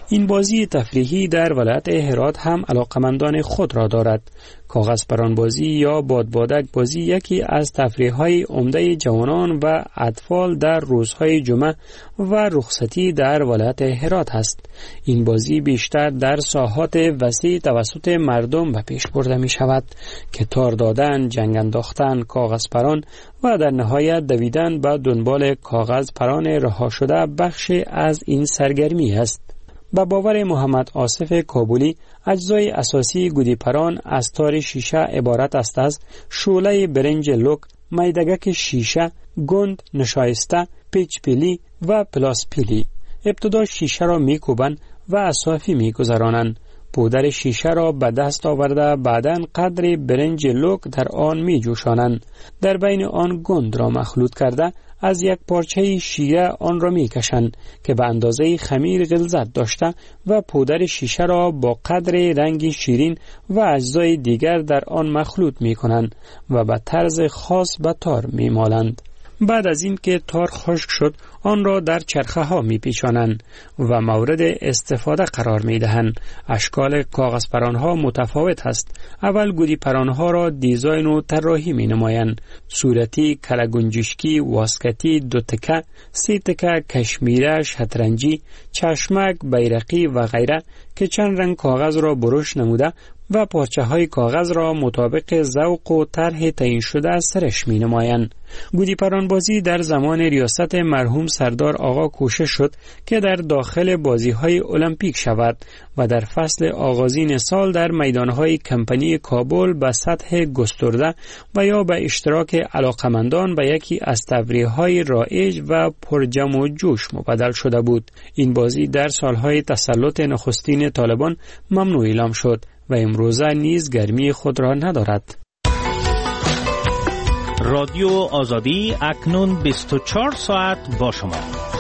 این بازی تفریحی در ولایت هرات هم علاقمندان خود را دارد. کاغذ پران بازی یا بادبادک بازی یکی از تفریح‌های عمده جوانان و اطفال در روزهای جمعه و رخصتی در ولایت هرات است. این بازی بیشتر در ساحات وسیع توسط مردم به پیش برده می شود که تار دادن، جنگ انداختن، کاغذ پران و در نهایت دویدن به دنبال کاغذ پران رها شده بخش از این سرگرمی است. با باور محمد آصف کابلی، اجزای اساسی گودی پران از تار شیشه عبارت است از شعله برنج لوک، میدگک شیشه، گند نشایسته، پیچ پیلی و پلاس پیلی. ابتدا شیشه را میکوبند و اصافی میگذرانند. پودر شیشه را به دست آورده بعداً قدر برنج لوک در آن می جوشانند. در بین آن گند را مخلوط کرده از یک پارچه شیره آن را می کشند که به اندازه خمیر غلظت داشته و پودر شیشه را با قدر رنگ شیرین و اجزای دیگر در آن مخلوط می کنند و به طرز خاص به تار می مالند. بعد از این که تار خشک شد آن را در چرخه ها می پیچانند و مورد استفاده قرار می دهند. اشکال کاغذ پران ها متفاوت است. اول گودی پران ها را دیزاین و طراحی می نمایند. صورتی، کلگنجشکی، واسکتی، دو تکه، سی تکه، کشمیره، شطرنجی، چشمک، بیرقی و غیره که چند رنگ کاغذ را برش نموده و پارچه های کاغذ را مطابق ذوق و طرح تعیین شده سرش می نمایند. گودی پران بازی در زمان ریاست مرحوم سردار آقا کوشش شد که در داخل بازی های المپیک شود و در فصل آغازین سال در میدانهای کمپانی کابل به سطح گسترده و یا به اشتراک علاقمندان به یکی از تفریح‌های رایج و پرجم و جوش مبدل شده بود. این بازی در سالهای تسلط نخستین طالبان ممنوع اعلام شد و امروزه نیز گرمی خود را ندارد. رادیو آزادی اکنون 24 ساعت با شما.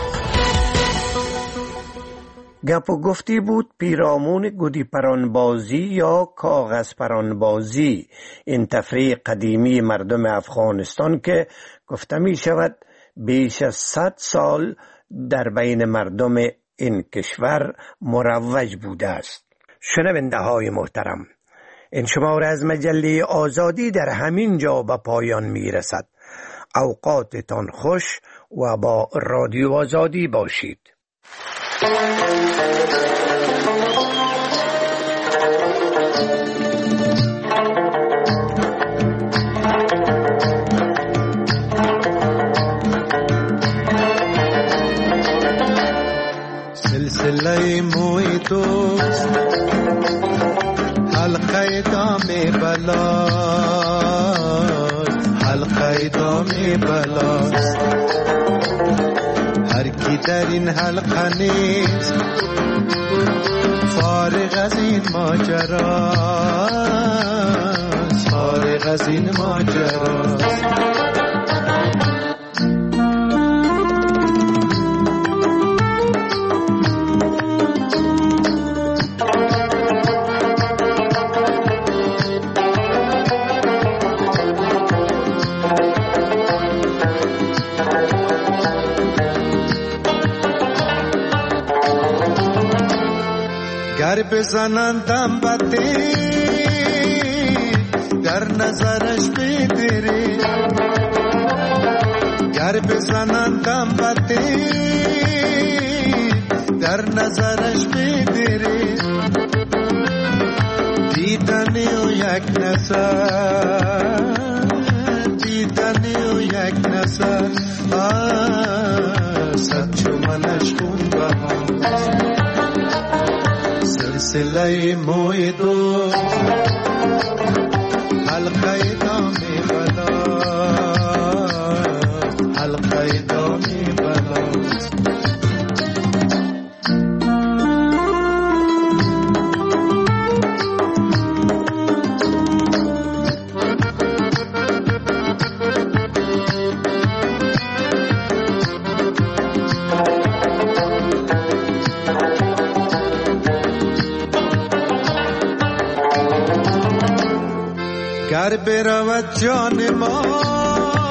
گپ و گفتی بود پیرامون گودی پران بازی یا کاغذ پران بازی، این تفریح قدیمی مردم افغانستان که گفته می شود بیش از 100 سال در بین مردم این کشور مروج بوده است. شنونده های محترم، این شماره از مجله آزادی در همین جا به پایان می رسد. اوقاتتان خوش و با رادیو آزادی باشید. سلسله موی دوست حلقه دام بلاست، حلقه دام بلاست. هر کی در این حلقه نیست فارغ از این ماجراست، فارغ از این ماجراست. گر بزنندم بده گر نظرش بدره، گر بزنندم بده گر نظرش بدره. دیدنی و یک نظر، دیدنی و یک نظر، صد چو منش خون بهاست. سلسله موی دوست حلقه دام بلاست، حلقه دام بلاست. گر برود جان ما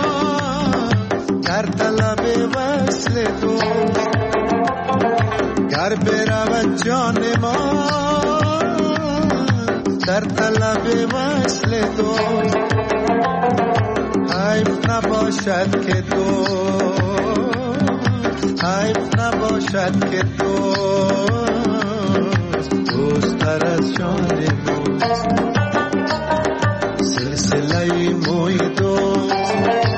در طلب وصل تو، گر برود جان ما در طلب وصل تو حیف نباشد که تو حیف نباشد که تو دوستر از جان ماست سلسله موی دوست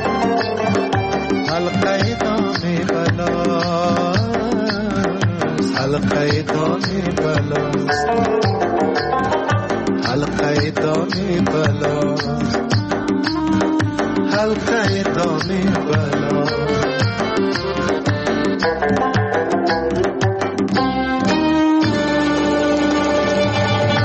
حلقه دام بلاست حلقه دام بلاست حلقه دام بلاست حلقه دام بلاست